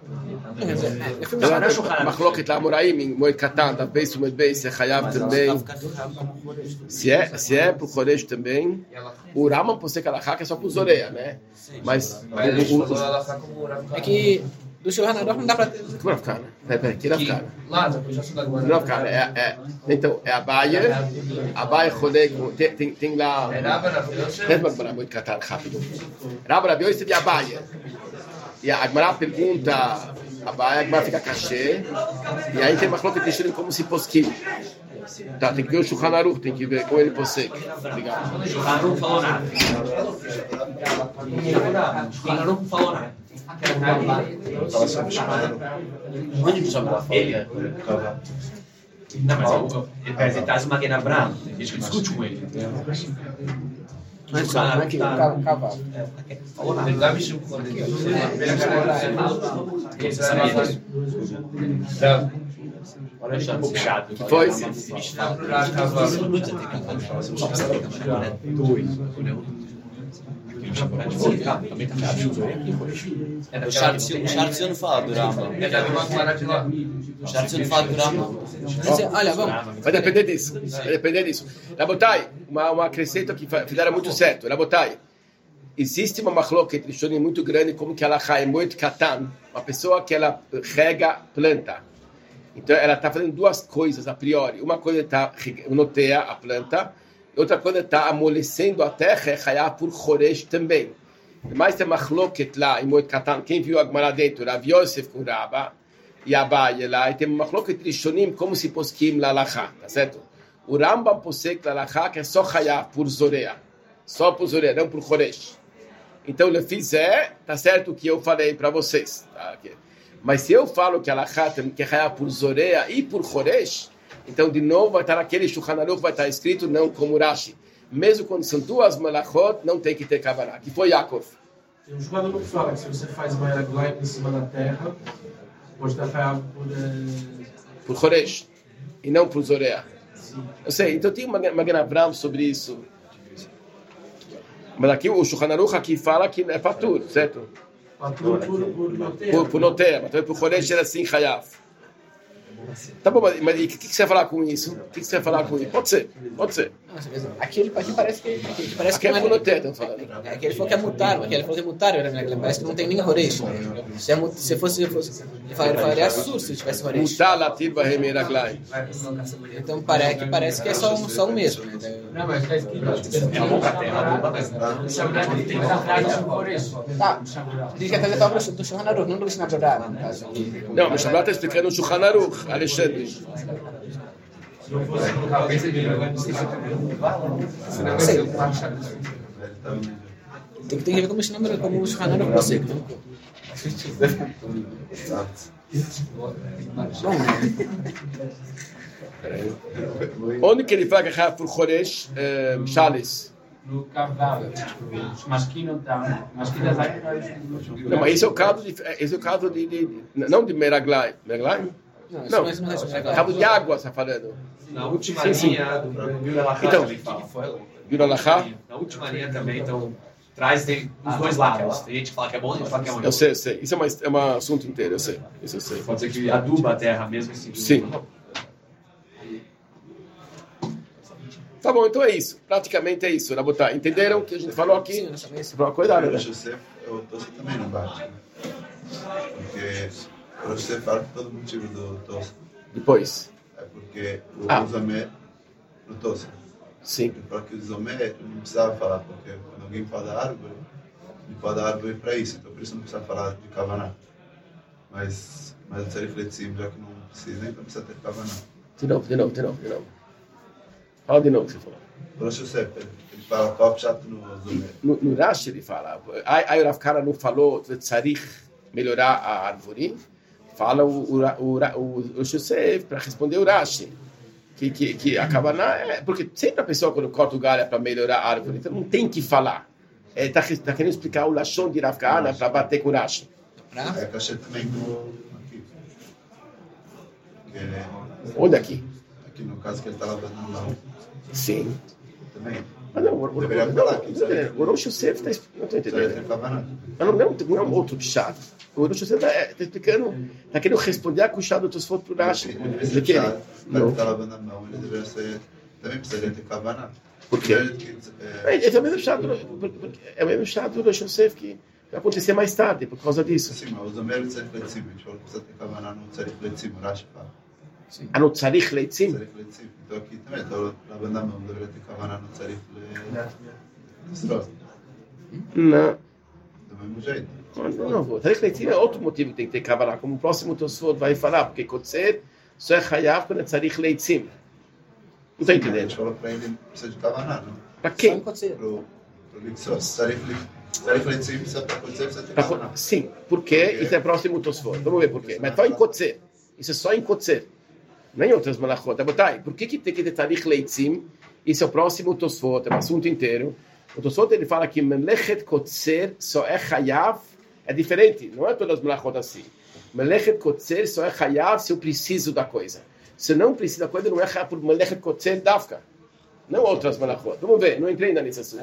מחלוקת לאמוראים, em Moed Katan, da Beis Moed Beis, é chayav também. Se é pro Koresh também, o Rambam posek alachá que é só pro Zoreia, né? Mas é que do Shulchan Aruch não dá pra ter. Como Rav Kahana? Peraí, que Rav Kahana? Rav Kahana, então, é a Baia Chodek, tem lá... Tem Moed Katan, rápido. Rav Yosef e a Baia. E a Agmará pergunta, a Agmará fica cachê, e aí tem uma coloca de como se posquim. Tá, tem que ver o Shulchan Aruch, tem que ver como ele possegue. Obrigado. Shulchan Aruch falou nada. Shulchan Aruch falou nada. Onde o Shabbat fala? Não, mas ele traz uma Magen Avraham, a gente discute com ele. Mas não é que cavalo. Falou nada. Olha o chato. Que foi? O Charles não fala do Rambam. O Charles não fala do Rambam. Olha, vamos. Vai depender disso. Rabotai, uma acrescento que fizeram muito certo. Rabotai, existe uma machloket muito grande como que ela é muito katan, uma pessoa que ela rega planta. Então ela está fazendo 2 coisas a priori. Uma coisa está noteia a planta, outra coisa está amolecendo a terra, é por choresh também. Mas tem machloket lá em Moed Katan, quem viu a Gemara dentro, Rav Yosef com Rabba e Abaye lá, e tem machloket rishonim, como se posquim la lacha, tá certo? O Rambam posek la lacha, que é só chayav por zoreia. só por Zoreia, não por Choresh. Então, ele fizer, tá certo o que eu falei para vocês. Tá? Mas se eu falo que Alachá tem que raiar por Zoreia e por Choresh, então, de novo, vai estar aquele Shulchan Aruch, vai estar escrito não como Rashi. Mesmo quando são duas melachot, não tem que ter Kavanah. Que foi Yaakov. Tem um Shulchan Aruch que fala que se você faz uma Eraglaim em cima da terra, pode estar raiado por Choresh e não por Zoreia. Eu sei, então tem uma Avram sobre isso. Mas aqui o Shulchan Aruch aqui fala que é Patur, certo? Patur por Noter, mas também por Choresh era assim, Hayav. Tá bom, mas o que você vai falar com isso? O que você vai falar com isso? Pode ser. Aqui parece que... Aqui é por Noter, estão falando. Aqui ele falou que é mutário, parece que não tem nem Horesh. Se fosse ele falaria assur se tivesse Horesh. Mutar latir vai remer a glai. Então parece que é só o mesmo. Não, mas está escrito é uma boca terra, mas tem que estar atrás do Horesh. Tá, diz que até estava do Shulchan Aruch, não do Mishnah Berurah, no caso. Não, o Mishnah está explicando o Shulchan Aruch, Alexandre. Tem que ver como o Mishnah Berurah, como o Shulchan Aruch você. Onde que ele fala que é por Choresh, Shales? No cavalo, mas que não está, mas que das Não, mas esse é o caso de não de Meraglai. Meraglai? Não, cabo de água, você está falando. Na última linha do Vila Lachá então, também fala. Vila Lachá? Na última linha também, então, traz os dois lados. Tem gente que fala que é bom, tem gente que fala que é ruim. Eu sei. Isso é um assunto inteiro, eu sei. Isso eu sei. Pode ser que aduba a terra mesmo assim. Sim. Tá bom, então é isso. Praticamente é isso. Rabotai, entenderam o que a gente falou aqui? Cuidado, né? O José também não bate, né? Porque o José fala que todo motivo do Tosa. Depois. É porque o Zomé no Tosa. Sim. Porque o Zomé não precisava falar, porque quando alguém fala da árvore, ele pode dar árvore para isso, então por isso não precisa falar de Kavaná. Mas o Tzarich Letzim, já que não precisa, então precisa ter Kavaná. De novo. Fala de novo o que você falou. O Rosh Yosef, ele fala top chato no Zomé. No Rashi ele fala, aí o Rav Kara não falou de Tzarich melhorar a árvore, fala o Rosh Yosef para responder o Rashi. Que a Kavaná é... Porque sempre a pessoa, quando corta o galho, é para melhorar a árvore. Então, não tem que falar. Está querendo explicar o Lashon de Rav Kahana para bater com o Rashi. É que achei também aqui. Onde aqui? Aqui no caso que ele está lavando a mão. Sim. Também. Mas não, o Rosh Yosef está explicando. Não estou entendendo. Não é um outro pshat. O Rosh Yosef está explicando, está querendo responder a cuxada do Tosfot para o Rashi. Ele está lavando a mão, ele deveria ser... Também precisaria ter Kavaná. Por quê? É o mesmo pshat do Rosh Yosef que vai acontecer mais tarde, por causa disso. Sim, mas os Omer de Tzarich Letzim, a gente falou que precisa ter Kavaná no Tzarich Letzim, o Rashi fala. No Tzarich Letzim? Então aqui também, estou lavando a mão, deveria ter Kavaná no Tzarich Letzim. Não. Do mesmo jeito. Não, Tzarich Letzim é outro motivo que tem que ter Kavaná, como o próximo Tosfot vai falar, porque Kotzer só é Hayav quando é Tzarich Letzim. Não está entendendo? A gente falou para ele precisa de Kavaná, não? Para quem? Pro Litzos. Tzarich Letzim precisa para Kotzer, precisa ter Kavaná. Sim, porque isso é próximo Tosfot. Vamos ver por quê. Mas só em Kotzer. Isso é só em Kotzer. Nem outras malachot. Por que tem que ter Tzarich Leitzim? Isso é o próximo Tosfot, é um assunto inteiro. O Tosfot ele fala que Melechet Kotzer só é Hayav, é diferente, não é todas as malachot assim. Melechet Kotzer só é Hayav se eu preciso da coisa. Se não precisa da coisa, não é Hayav por Melechet Kotzer Dafka. Não outras malachot. Vamos ver, não entrei ainda nesse assunto.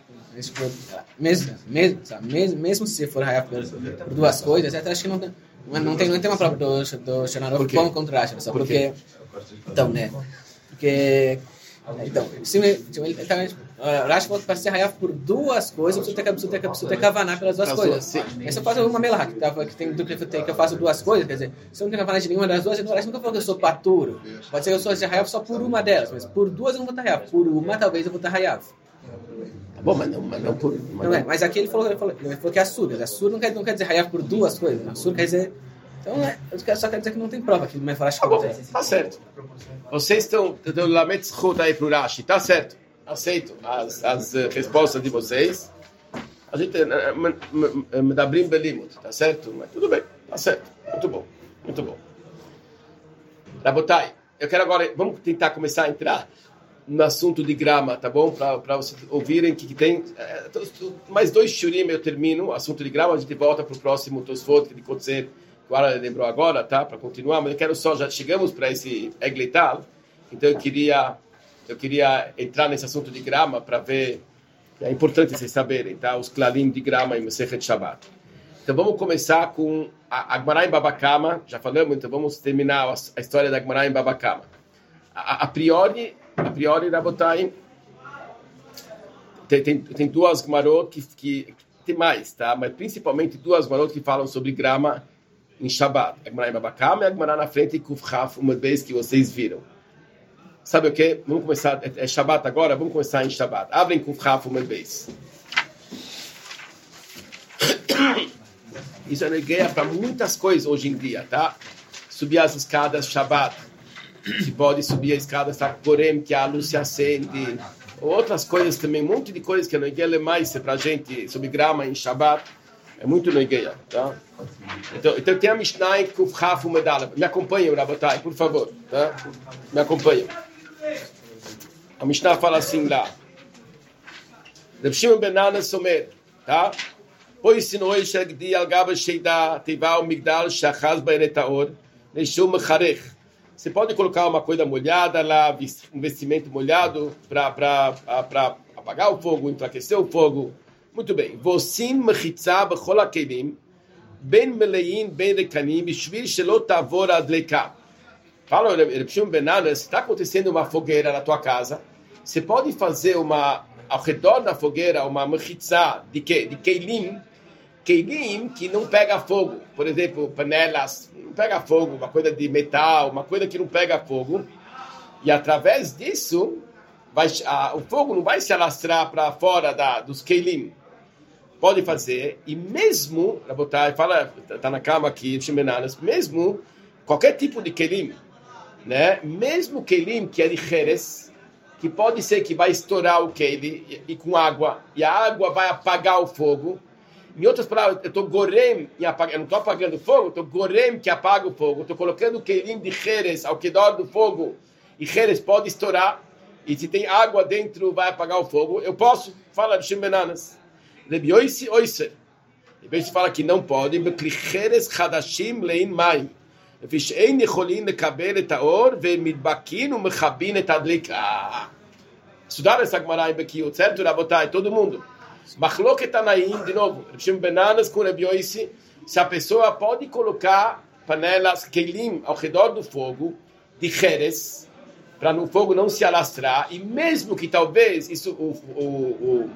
Mesmo se for Hayav por duas coisas, até acho que não tem uma prova do Shonarov como contra Rashi, só porque... Então, né? Porque... Então, se Rashi falou que para ser Hayav por duas coisas, precisa ter Kavaná pelas duas coisas. Mas se eu faço uma melahá, que eu faço duas coisas, quer dizer, se eu não tenho Kavaná de nenhuma das duas, então Rashi nunca falou que eu sou paturo. Pode ser que eu sou Hayav só por uma delas, mas por duas eu não vou estar Hayav. Por uma, talvez eu vou estar Hayav. Bom, mas não por... Mas aqui ele falou que é Assur. Assur não quer dizer Hayav por duas coisas. Assur quer dizer... Então, só quer dizer que não tem prova aqui, mas Rashi tá certo. Vocês estão dando Lamet Zchut aí pro Rashi, tá certo. aceito as respostas de vocês. A gente me dá brim belimut, tá certo? Mas tudo bem, tá certo. Muito bom, muito bom. Rabotai, eu quero agora, vamos tentar começar a entrar no assunto de grama, tá bom? Para vocês ouvirem que tem mais 2 shurim eu termino o assunto de grama, a gente volta para o próximo Tosfot de Kotzer, que o Ara lembrou agora, tá? Para continuar, mas eu quero só, já chegamos para esse Egletal, então eu queria entrar nesse assunto de grama para ver, é importante vocês saberem, tá? Os klalim de grama em Masechet Shabbat. Então vamos começar com a Gemara em Baba Kama, já falamos, então vamos terminar a história da Gemara em Baba Kama. A priori, Rabotai, tem 2 Gemarot que tem mais, tá? Mas principalmente 2 Gemarot que falam sobre grama em Shabbat. A Gemara em Baba Kama e a Gemara na frente Kuf Chaf, uma vez que vocês viram. Sabe o que? Vamos começar, é Shabbat agora, vamos começar em Shabbat. Abrem Kuf Chaf uma vez. Isso é energia para muitas coisas hoje em dia, tá? Subir as escadas Shabbat. Se pode subir a escada, está Gorem, que a luz se acende. Outras coisas também, um monte de coisas que a energia é mais para a gente, sobre grama em Shabbat. É muito energia, tá? Então tem a Mishnah em Kuf Chaf Medala. Me acompanhem, Rabotai, por favor, tá? Me acompanhem. A Mishnah fala assim lá. Reb Shimon ben Anas Somer, tá? Pois se não enxergdi al gaba sheida teva o migdal shachaz baeretaor neshum mecharech. Você pode colocar uma coisa molhada lá, um vestimento molhado para apagar o fogo, enfraquecer o fogo. Muito bem. Vosim mechitza bechol hakelim ben melein ben rekanim bishvil shelo tavor adleka. Fala, Reb Shimon ben Anas, está acontecendo uma fogueira na tua casa. Você pode fazer ao redor da fogueira uma mechitza de quê? De keilim que não pega fogo. Por exemplo, panelas, não pega fogo, uma coisa de metal, uma coisa que não pega fogo. E através disso, o fogo não vai se alastrar para fora dos keilim. Pode fazer. E mesmo, fala, está na cama aqui, mesmo qualquer tipo de keilim, né? Mesmo keilim que é de Jerez, que pode ser que vai estourar o keili e com água, e a água vai apagar o fogo. Em outras palavras, eu estou gorem e apagando, eu não estou apagando o fogo, estou gorem que apaga o fogo, estou colocando o keilim de Jerez ao redor do fogo, e Jerez pode estourar, e se tem água dentro, vai apagar o fogo. Eu posso? Fala de Shimbenanas. Rebi Yoisi Oiser. Rebi Yoisi fala que não pode, Bekli Jerez Chadashim Lein Maim. ושאין יכולים לקבל את האור ומדבקים ומכבים את הדליקה. Estudar essa Gemara em Bekiot, certo, Rabotai? Todo mundo. Machloket Tanaim, de novo, Reb Shimon ben Anas com Rebi Yoisi, se a pessoa pode colocar panelas, keilim, ao redor do fogo, de Jerez, para o fogo não se alastrar, e mesmo que talvez isso, o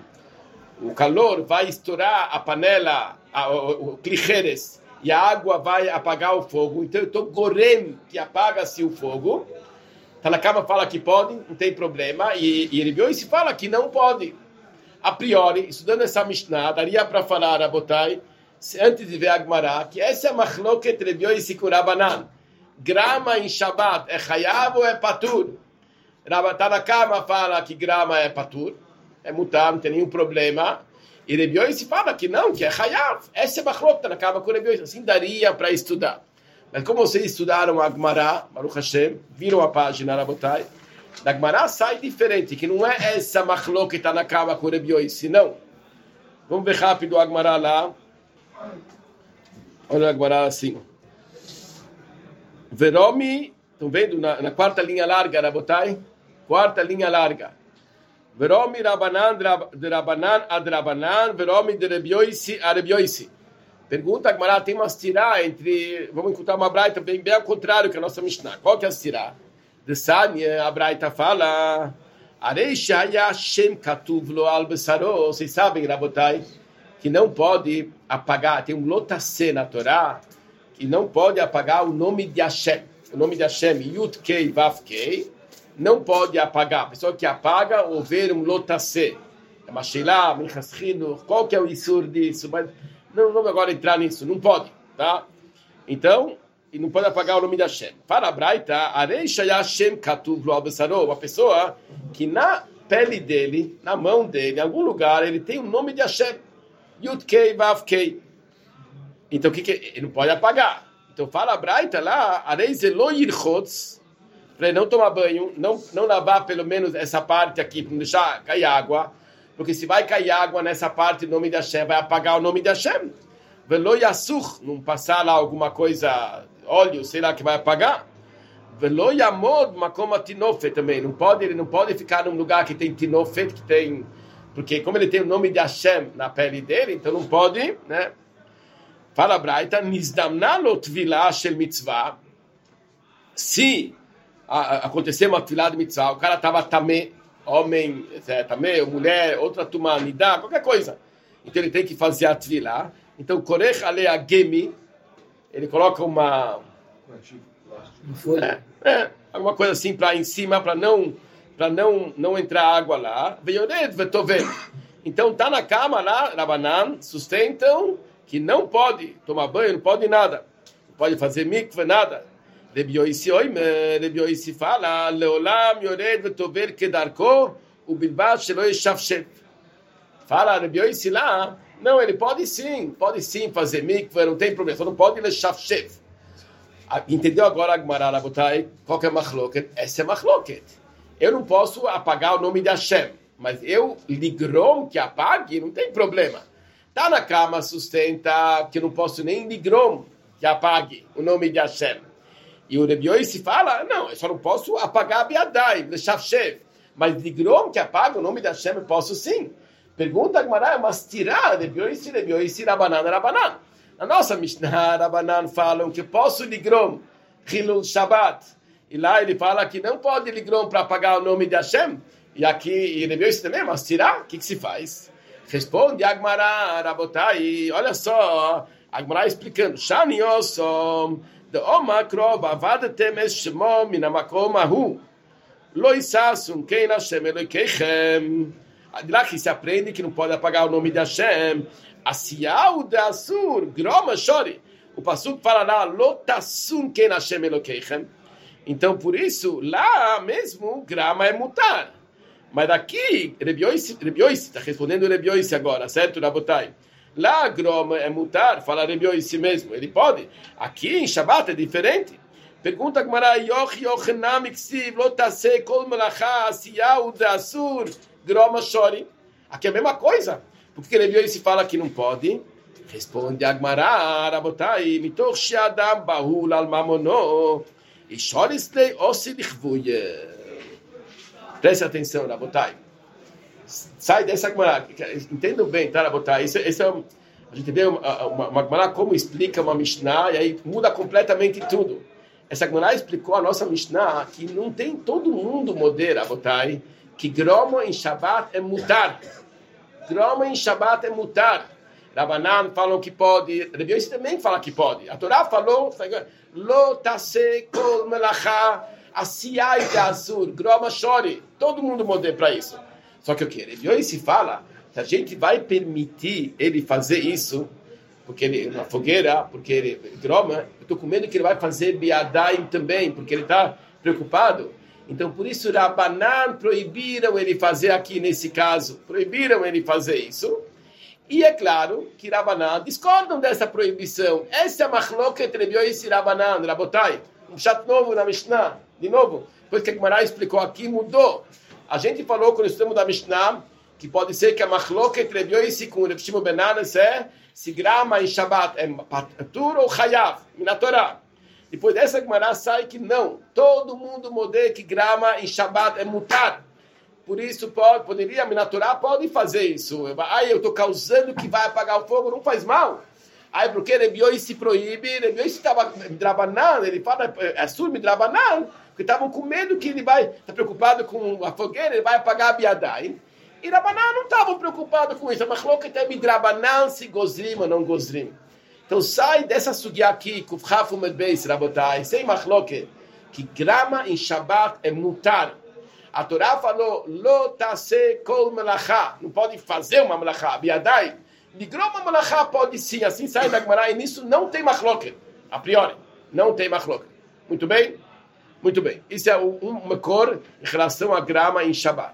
calor vai estourar a panela, o Jerez, e a água vai apagar o fogo, então eu estou gorem que apaga-se o fogo. Tanakama fala que pode, não tem problema, e Rebi Yoisi fala que não pode. A priori, estudando essa Mishnah, daria para falar, Rabotai, antes de ver a Gemara, que essa é machloket Rebi Yoisi com Rabanan. Grama em Shabbat é chayav ou é patur? Tanakama fala que grama é patur, é mutar, não tem nenhum problema. E Rebi Yoisi fala que não, que é chayav. Essa é machloket Tanakama com Rebi Yoisi. Assim daria para estudar. Mas como vocês estudaram a Gemara, Baruch Hashem, viram a página, Rabotai, da Gemara sai diferente, que não é essa machloket Tanakama com Rebi Yoisi, não. Vamos ver rápido a Gemara lá. Olha a Gemara assim. Veromi, estão vendo na quarta linha larga, Rabotai? Quarta linha larga. Veromi Rabanan, de Rabanan ad Rabanan, Veromi de Rebi Yoisi a Rebi Yoisi. Pergunta a Gemara, tem uma astirá entre... Vamos encontrar uma braita bem ao contrário que a nossa Mishnah. Qual que é a astirá? De Sanya, a braita fala... Arei shaya shem katuv lo al besaro. Vocês sabem, Rabotai, que não pode apagar. Tem um lotase na Torá que não pode apagar o nome de Hashem. O nome de Hashem, Yud Kei Vav Kei, não pode apagar. A pessoa que apaga ou ver um lotase. É uma sheilá, minchas chinuch. Qual que é o isur disso? Mas... Não vamos agora entrar nisso, não pode, tá? Então, e não pode apagar o nome da Hashem. Para a Braita, Arei Shaya Hashem Katuv Lo Abesaro, uma pessoa que na pele dele, na mão dele, em algum lugar, ele tem o nome de Hashem. Yud-Kei, Vav-Kei. Então, ele não pode apagar. Então, fala a Braita lá, Areizelo Yirchotz, para ele não tomar banho, não lavar pelo menos essa parte aqui, para não deixar cair água, porque se vai cair água nessa parte, o nome de Hashem vai apagar o nome de Hashem. Velo Yassuch, não passar lá alguma coisa, óleo, sei lá, que vai apagar. Velo Yamod, Makom Tinofet também. Ele não pode ficar num lugar que tem Tinofet, que tem... Porque como ele tem o nome de Hashem na pele dele, então não pode, né? Fala a Braita, Nizdamna lo tvilah shel mitzvah. Se acontecer uma tvilah de mitzvah, o cara estava tamé, homem, tamé, ou mulher, outra turma, nidá, qualquer coisa. Então ele tem que fazer a tvilah. Então, korech alea gemi, ele coloca uma folha, alguma coisa assim para em cima, para não entrar água lá. Então tá na cama lá, Rabanan, sustentam que não pode tomar banho, não pode nada, não pode fazer mikve, nada. Rebi Yoisi fala, leolam yored vetover kedarko ubilbad shelo yeshavshet. Fala Rebi Yoisi lá, não, ele pode sim fazer mikve, não tem problema, só não pode yeshavshet. Entendeu agora a Gemara, Rabotai? Qual que é a machloket? Essa é a machloket. Eu não posso apagar o nome de Hashem, mas eu, ligrom, que apague, não tem problema. Tá na cama, sustenta, que eu não posso nem ligrom, que apague o nome de Hashem. E o Rebi Yoisi fala, não, eu só não posso apagar a Biadai, Leshavshev. Mas ligrom, que apaga o nome de Hashem, eu posso sim. Pergunta a Gemara, mas tirar Rebi Yoisi, Rabanan. Na nossa Mishnah, Rabanan falam que posso ligrom, Hilul Shabbat. E lá ele fala que não pode ligrom para apagar o nome de Hashem. E aqui, e Rebi Yoisi também, mas tirar, o que se faz? Responde a Gemara, Rabotai, olha só, a Gemara explicando, Shani Yosom, de Omakrov, Avadetem es Shemo, Minamakom Ahu, Lo Isasum, Kein Hashem, Elokeichem. De lá que se aprende que não pode apagar o nome de Hashem. Asiau de Asur, Groma Shori. O Pasuk fala lá, Lotasum, Kein Hashem, Elokeichem. Então, por isso, lá mesmo, grama é mutar. Mas daqui, Rebi Yoisi, está respondendo Rebi Yoisi agora, certo, Rabotai? Lá, groma é mutar, fala Rebi Yoisi mesmo, ele pode. Aqui, em Shabbat, é diferente. Pergunta a Gemara, Yoch Ksiv, Lotase, Kol Melacha, Asiau, Dasur, Groma Shori. Aqui é a mesma coisa. Por que Rebi Yoisi fala que não pode? Responde a Gemara, Rabotai, Mitoch Sheadam, Bahul, Al-Mamono, e Shorislei, Ossi, Lichvuye. Preste atenção, Rabotai. Sai dessa Gemara. Entendam bem, tá, Rabotai? Esse é a gente vê uma Gemara como explica uma Mishnah e aí muda completamente tudo. Essa Gemara explicou a nossa Mishnah que não tem todo mundo modera, Rabotai, que groma em Shabbat é mutar. Groma em Shabbat é mutar. Rabanan falam que pode. Rebi Yoisi também fala que pode. A Torá falou, Lo tase kol melacha Asiai de Azur, Groma Shori, todo mundo modera para isso. Só que o que? Rebi Yoisi fala, se a gente vai permitir ele fazer isso, porque ele na fogueira, porque ele Groma, eu estou com medo que ele vai fazer Biadaim também, porque ele está preocupado. Então, por isso, Rabanan proibiram ele fazer aqui nesse caso, proibiram ele fazer isso. E é claro que Rabanan discordam dessa proibição. Essa é a machloket Rebi Yoisi e Rabanan, Rabotai. Um chat novo na Mishnah. De novo, depois que a Gemara explicou aqui, mudou. A gente falou quando estamos da Mishnah que pode ser que a machloket Rebi Yoisi com o Reb Shimon ben Anas se grama em Shabbat é patur ou chayav, na Torá. Depois dessa Gemara sai que não. Todo mundo modera que grama em Shabbat é mutar. Por isso poderia, na Torá pode fazer isso. Aí eu estou causando que vai apagar o fogo, não faz mal. Aí porque Rebi Yoisi se proíbe, Rebi Yoisi estava Drabanan, ele fala, é surdo Drabanan, porque estavam com medo que ele vai, está preocupado com a fogueira, ele vai apagar a Biadai. E Rabanan não estavam preocupados com isso, mas falou que tem Drabanan se gozrim ou não gozrim. Então sai dessa sugia aqui, Kufchaf Umed Beis, Rabotai, sem machloket, que grama em Shabbat é mutar. A Torá falou, Lo tase kol melacha, não pode fazer uma melacha, Biadai. Ligroma malachá pode sim, assim sai da Gemara, e nisso não tem machloket, a priori, não tem machloket. Muito bem? Muito bem. Isso é um cor em relação à grama em Shabbat.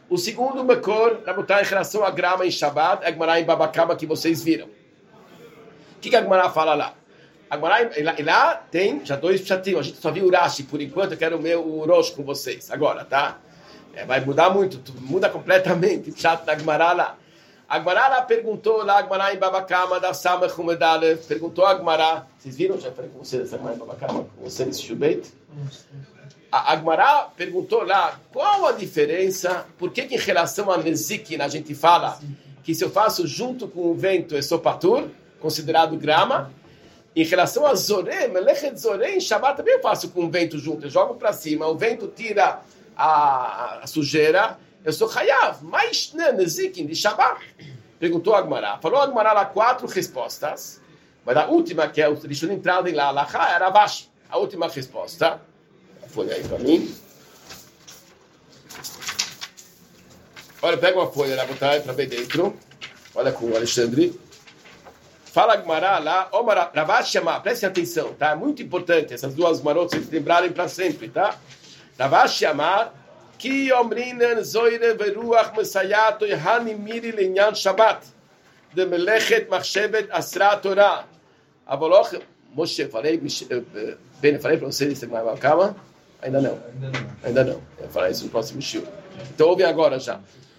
O segundo Mekor, Rabotai, em relação à grama em Shabbat, é a Gemara em Baba Kama que vocês viram. O que a Gemara fala lá? A Gemara, lá tem já 2 pshatim. A gente só viu o Rashi por enquanto. Eu quero ver o Rosh com vocês agora, tá? Vai mudar muito, muda completamente o pshat da Gemara lá. A Gemara lá perguntou, lá a Gemara em Baba Kama, da Samach Humedale, perguntou a Gemara. Vocês viram? Já falei com vocês essa Gemara em Baba Kama? Com vocês, Shubeit? A Gemara perguntou lá qual a diferença, por que em relação a Nezikin a gente fala que se eu faço junto com o vento é sopatur, considerado grama, em relação a Zoré, Melechet Zoré, em Shabbat também eu faço com o vento junto, eu jogo para cima, o vento tira a sujeira, eu sou Hayav, mas Nezikin de Shabbat. Perguntou a Gemara, falou a Gemara lá 4 respostas, mas a última, que é o Rishon entrada em lá, era Vashi, a última resposta. Folha aí para mim. Olha, pega uma folha lá, botar aí para ver dentro. Olha com o Alexandre. Fala Gemara lá, Ravashi Amar, prestem atenção, tá? É muito importante essas 2 marotas, vocês lembrarem para sempre, tá? Ravashi Amar, Ki Omrinan Zoire Veruach Mesayato Yhani Miri Linyan Shabbat, de Melechet Machshevet Asra Torah. Avoloch, Moshe, falei para vocês, isso é uma calma? Ainda não. Eu vou falar isso no próximo show. Então ouve agora já.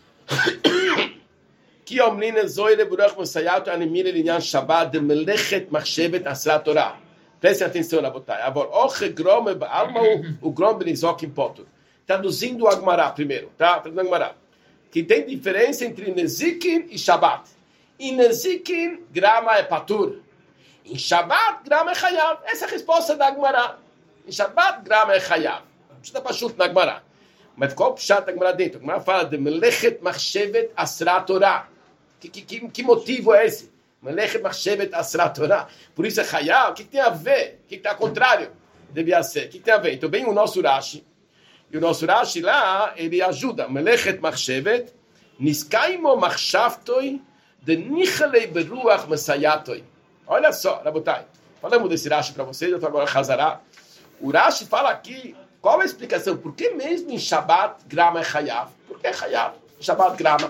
Que omnina zoire burach mosayato animile linyan Shabbat de melechet machshevet asra Torah. Prestem atenção, Rabotai. Agora, oche grome ba'alma o grome benizok impotur. Traduzindo a Gemara primeiro, tá? Traduzindo a Gemara. Que tem diferença entre Nezikin e Shabbat. Em Nezikin, grama é patur. Em Shabbat, grama é chayav. Essa é a resposta da Gemara. Em Shabbat, grama é chayav. Precisa para chute na Gemara. Mas qual o pshat da Gemara dentro? A Gemara fala de melechet machshevet asra Torah. Que motivo é esse? Melechet machshevet asra Torah. Por isso é chayav. O que tem a ver? O que está ao contrário? Devia ser. O que tem a ver? Então vem o nosso Rashi. E o nosso Rashi lá, ele ajuda. Melechet machshevet niskaimo machshavtoi de nichalei beruach mesayatoi. Olha só, Rabotai. Falamos desse Rashi para vocês, eu estou agora a Hazará. O Rashi fala aqui, qual é a explicação? Por que mesmo em Shabbat grama é chayav? Por que é chayav? Shabbat grama.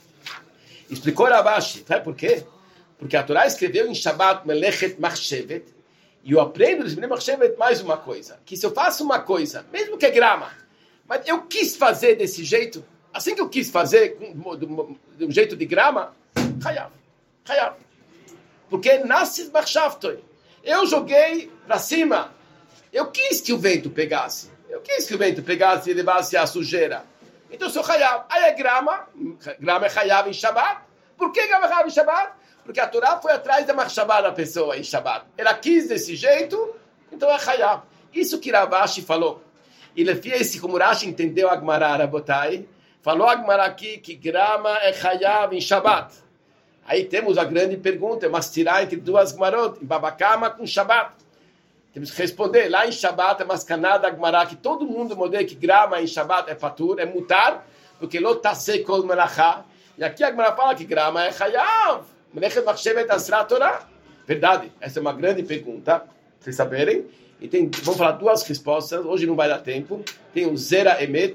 Explicou Ravashi, sabe por quê? Porque a Torá escreveu em Shabbat melechet machshevet, e eu aprendo de machshevet mais uma coisa, que se eu faço uma coisa, mesmo que é grama, mas eu quis fazer desse jeito, assim que eu quis fazer, de um jeito de grama, chayav. Chayav. Porque nasce machshavtoi. Eu joguei para cima. Eu quis que o vento pegasse. Eu quis que o vento pegasse e levasse a sujeira. Então eu sou chayav. Aí é grama. Grama é chayav em Shabbat. Por que grama é chayav em Shabbat? Porque a Torá foi atrás da machshavá da pessoa em Shabbat. Ela quis desse jeito, então é chayav. Isso que Ravashi falou. E ele fez como Rashi entendeu a Gemara, Rabotai. Falou a Gemara aqui que grama é chayav em Shabbat. Aí temos a grande pergunta, mas tirar entre 2 Gemarot, em Baba Kama com Shabbat. Temos que responder, lá em Shabbat é mascanada a Gemara, que todo mundo modela que grama em Shabbat é patur, é mutar, porque lo tasei kol melachá. E aqui a Gemara fala que grama é chayav. Melechet machshevet asra Torah. Verdade, essa é uma grande pergunta, pra vocês saberem. E vamos falar 2 respostas, hoje não vai dar tempo. Tem o Zera Emet.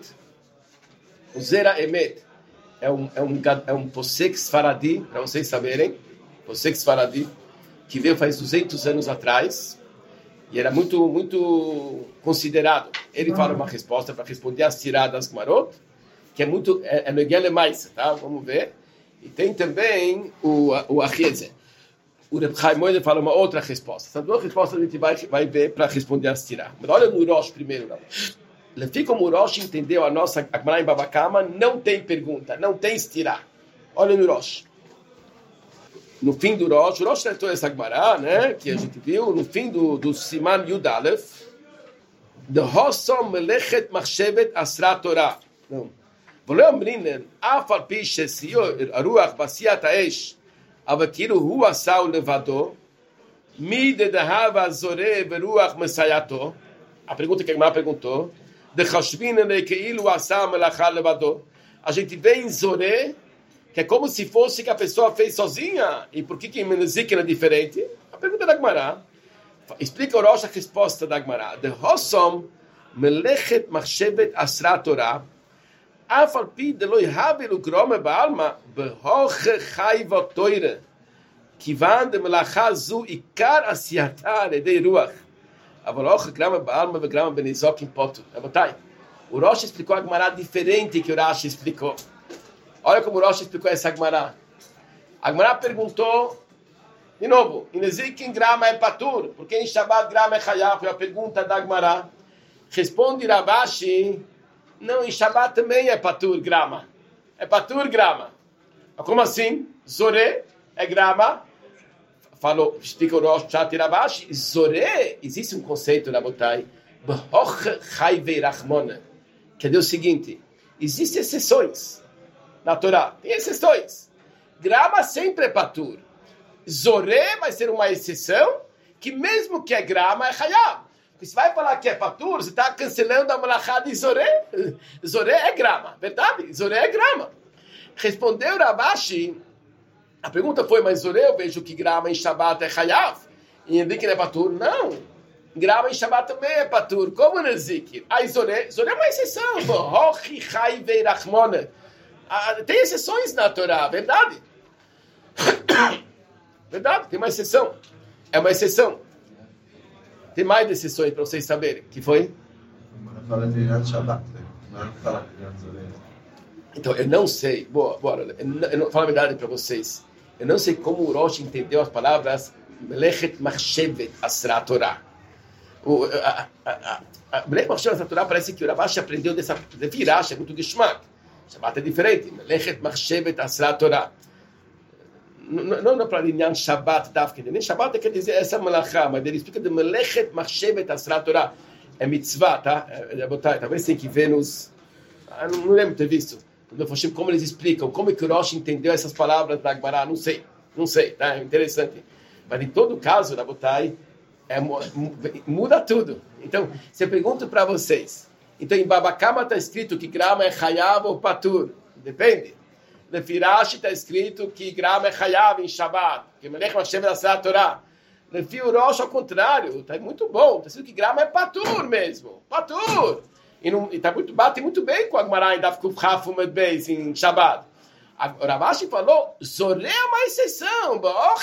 O Zera Emet é um posek Sfaradi, para vocês saberem. Posek Sfaradi, que veio faz 200 anos atrás. E era muito, muito considerado. Ele fala uma resposta para responder as tiradas Gemarot, que é muito, no Egele mais, tá? Vamos ver. E tem também o Achiezer. O Reb Chaim Moeder fala uma outra resposta. Essas 2 respostas a gente vai ver para responder as tiradas. Mas olha no Rosh primeiro. Lefi como o Rosh entendeu a nossa Gemara em Baba Kama, não tem pergunta, não tem estirar. Olha no Rosh. No fim do Rosh, o Rosh tratou essa Gemara, né, que a gente viu, no fim do Siman Yud Aleph, de Hossom Melechet Machshevet Asra Torah. Não. Voleu Amrinen, Afal Pi Shesio Aruach Basiat Aesh, Avakiru Hu Asau Levado, Mi de Dahava Zore Veruach Mesayato. A pergunta que a Gemara perguntou, de Chashvina Nekeilu Asau Melachá Levado. A gente vê em Zoré, que é como se fosse que a pessoa fez sozinha. E por que em Menezik é diferente? A pergunta da Gemara. Explica o Rosh a resposta da Gemara. De Hossom Melechet Machshevet Asra Torah. אף על פי דלא יהווה לו גרומה בעלמא, בהוכחה ותורה, כיוון דמלאכה זו עיקר עשייתה על ידי רוח. אבל הוכחה גרמה בעלמא וגרמה בניזוקים פוטר. רבותיי, o Rosh explicou a Gemara diferente que o Rashi explicou. Olha como o Rosh explicou essa Gemara. A Gemara perguntou, de novo, em Nezikin grama é patur, porque em Shabbat grama é chayav? Foi a pergunta da Gemara. Responde Ravashi, não, em Shabbat também é patur grama. É patur grama. Mas como assim? Zoré é grama. Falou, explica o Rosh Chat e Ravashi. Zoré, existe um conceito, Rabotai, B'hoch chayvei rachmona. Quer dizer o seguinte, existem exceções na Torá, tem exceções. Grama sempre é patur. Zoré vai ser uma exceção, que mesmo que é grama, é chayav. Porque se vai falar que é patur, você está cancelando a malachá de Zoré. Zoré é grama, verdade? Zoré é grama. Respondeu Ravashi, a pergunta foi, mas Zoré eu vejo que grama em Shabbat é chayav. E em Zikr é patur? Não. Grama em Shabbat também é patur. Como no Zikr? Aí Zoré é uma exceção. Hochi chayvei rachmona. Tem exceções na Torá, verdade? Verdade, tem uma exceção. É uma exceção. Tem mais exceções para vocês saberem. Que foi? Fala de Shabbat. Não fala de Zoré. Então, eu não sei. Eu não falo a verdade para vocês. Eu não sei como o Rosh entendeu as palavras Melechet Machshevet Asra Torah. Melechet Machshevet Asra Torah parece que o Ravashi aprendeu dessa Rashi, é muito Gishmak. Shabbat é diferente. Melechet Machshevet Asra Torah. Não para linhar Shabbat, nem Shabbat quer dizer essa malachá, mas ele explica de Melechet Machshevet Asra Torah. É mitzvah, tá? Talvez tem que ver nos... não lembro de ter visto. Como eles explicam, como é que o Rosh entendeu essas palavras da Gemara, não sei, tá? É interessante. Mas em todo caso, Rabotai, muda tudo. Então, se eu pergunto para vocês, então em Babakama está escrito que grama é chayav ou patur? Depende. No Firashi está escrito que grama é chayav em Shabbat, que Melech Hashem Asra Torah. No Fio Rosh, ao contrário, está muito bom. Está escrito que grama é patur mesmo, patur. E tá bate muito bem com a Gemara em Daf Kuf Chaf Umed Beis em Shabbat. O Ravashi falou, Zoré é uma exceção.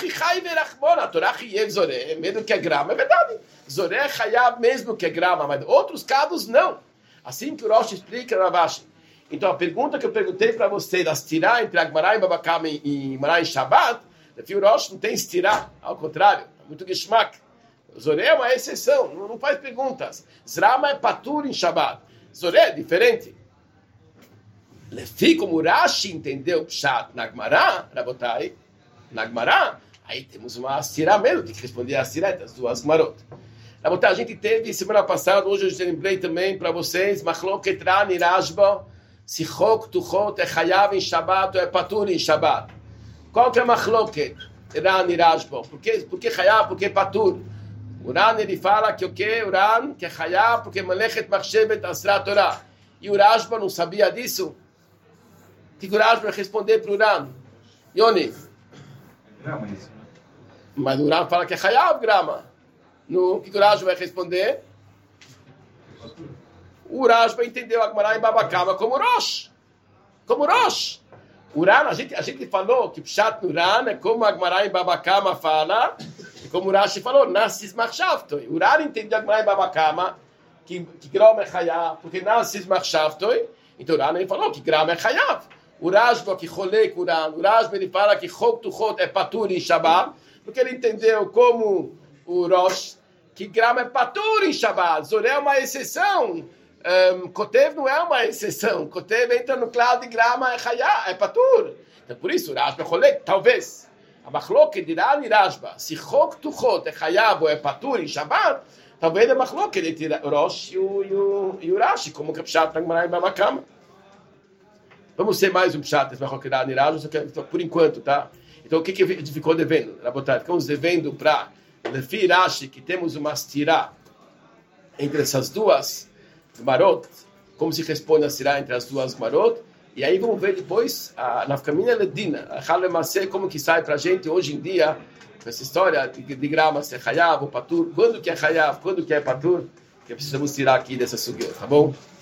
A Torá Chiev Zoré, mesmo que é grama, é verdade. Zoré é Chayav mesmo que é grama, mas outros casos não. Assim que o Rosh explica, Ravashi. Então a pergunta que eu perguntei para você, das tirá entre a Gemara e Babakama e Gemara em Shabbat, o Rosh não tem tirá, ao contrário, é muito Gishmak. Zoré é uma exceção, não faz perguntas. Zrama é patur em Shabbat. Zoré é diferente. Lefi, como Rashi entendeu Pshat na Gemara, Rabotai, na Gemara, aí temos uma Astirá mesmo, tem que responder a Astirá das duas Gemarot. Rabotai, a gente teve semana passada, hoje eu lembrei também para vocês, Machloket Rani Rashba, se Chok Tuchot é Chayav em Shabbat ou é patur em Shabbat. Qual que é Machloket Rani Rashba? Por que Chayav? Por que patur? O Ran, ele fala que o que? O Ran, que é Chayav, porque Melechet Machshevet Asra Torah. E o Rashba não sabia disso? O que o Rashba vai responder para o Ran? Yoni? Grama isso. Mas o Ran fala que é Chayav, grama. O que o Rashba vai responder? O Rashba entendeu a Gemara em Babakama como Rosh. Como Rosh. O Ran, a gente falou que Pshat no Ran é como a Gemara em Babakama fala... Como o Rashi falou, Nassis Machshavtoi. O Ran entendeu a Gemara em Babakama que grama é Chayav, porque Nassis Machshavtoi. Então o Ran ele falou que grama é Chayav. O Rashba que rolei com o Ran, o Rashba ele fala que Chok Tuchot é patur em Shabbat, porque ele entendeu como o Rosh, que grama é patur em Shabbat. Zoré é uma exceção. Kotev não é uma exceção. Kotev entra no claro de grama é Chayav, é patur. Então por isso o Rashba rolei, talvez. A machloket de Ran e Rashba, se Chok Tuchot é Chayav ou é patur em Shabbat, talvez a machloket entre o Rosh e o Rashi, como que é Pshat na Gemara em Babakama. Vamos ser mais um Pshat, esse machloket de Ran e Rashba, por enquanto, tá? Então o que a gente ficou devendo? Ficamos devendo para Lefi Rashi, que temos uma stirá entre essas duas Gemarot, como se responde a stirá entre as duas Gemarot. E aí vamos ver depois a Nafkamina Ledina, a Halemase, como que sai para a gente hoje em dia, com essa história de grama, se é Chayav ou Patur, quando que é Chayav, quando que é Patur, que precisamos tirar aqui dessa sugueira, tá bom?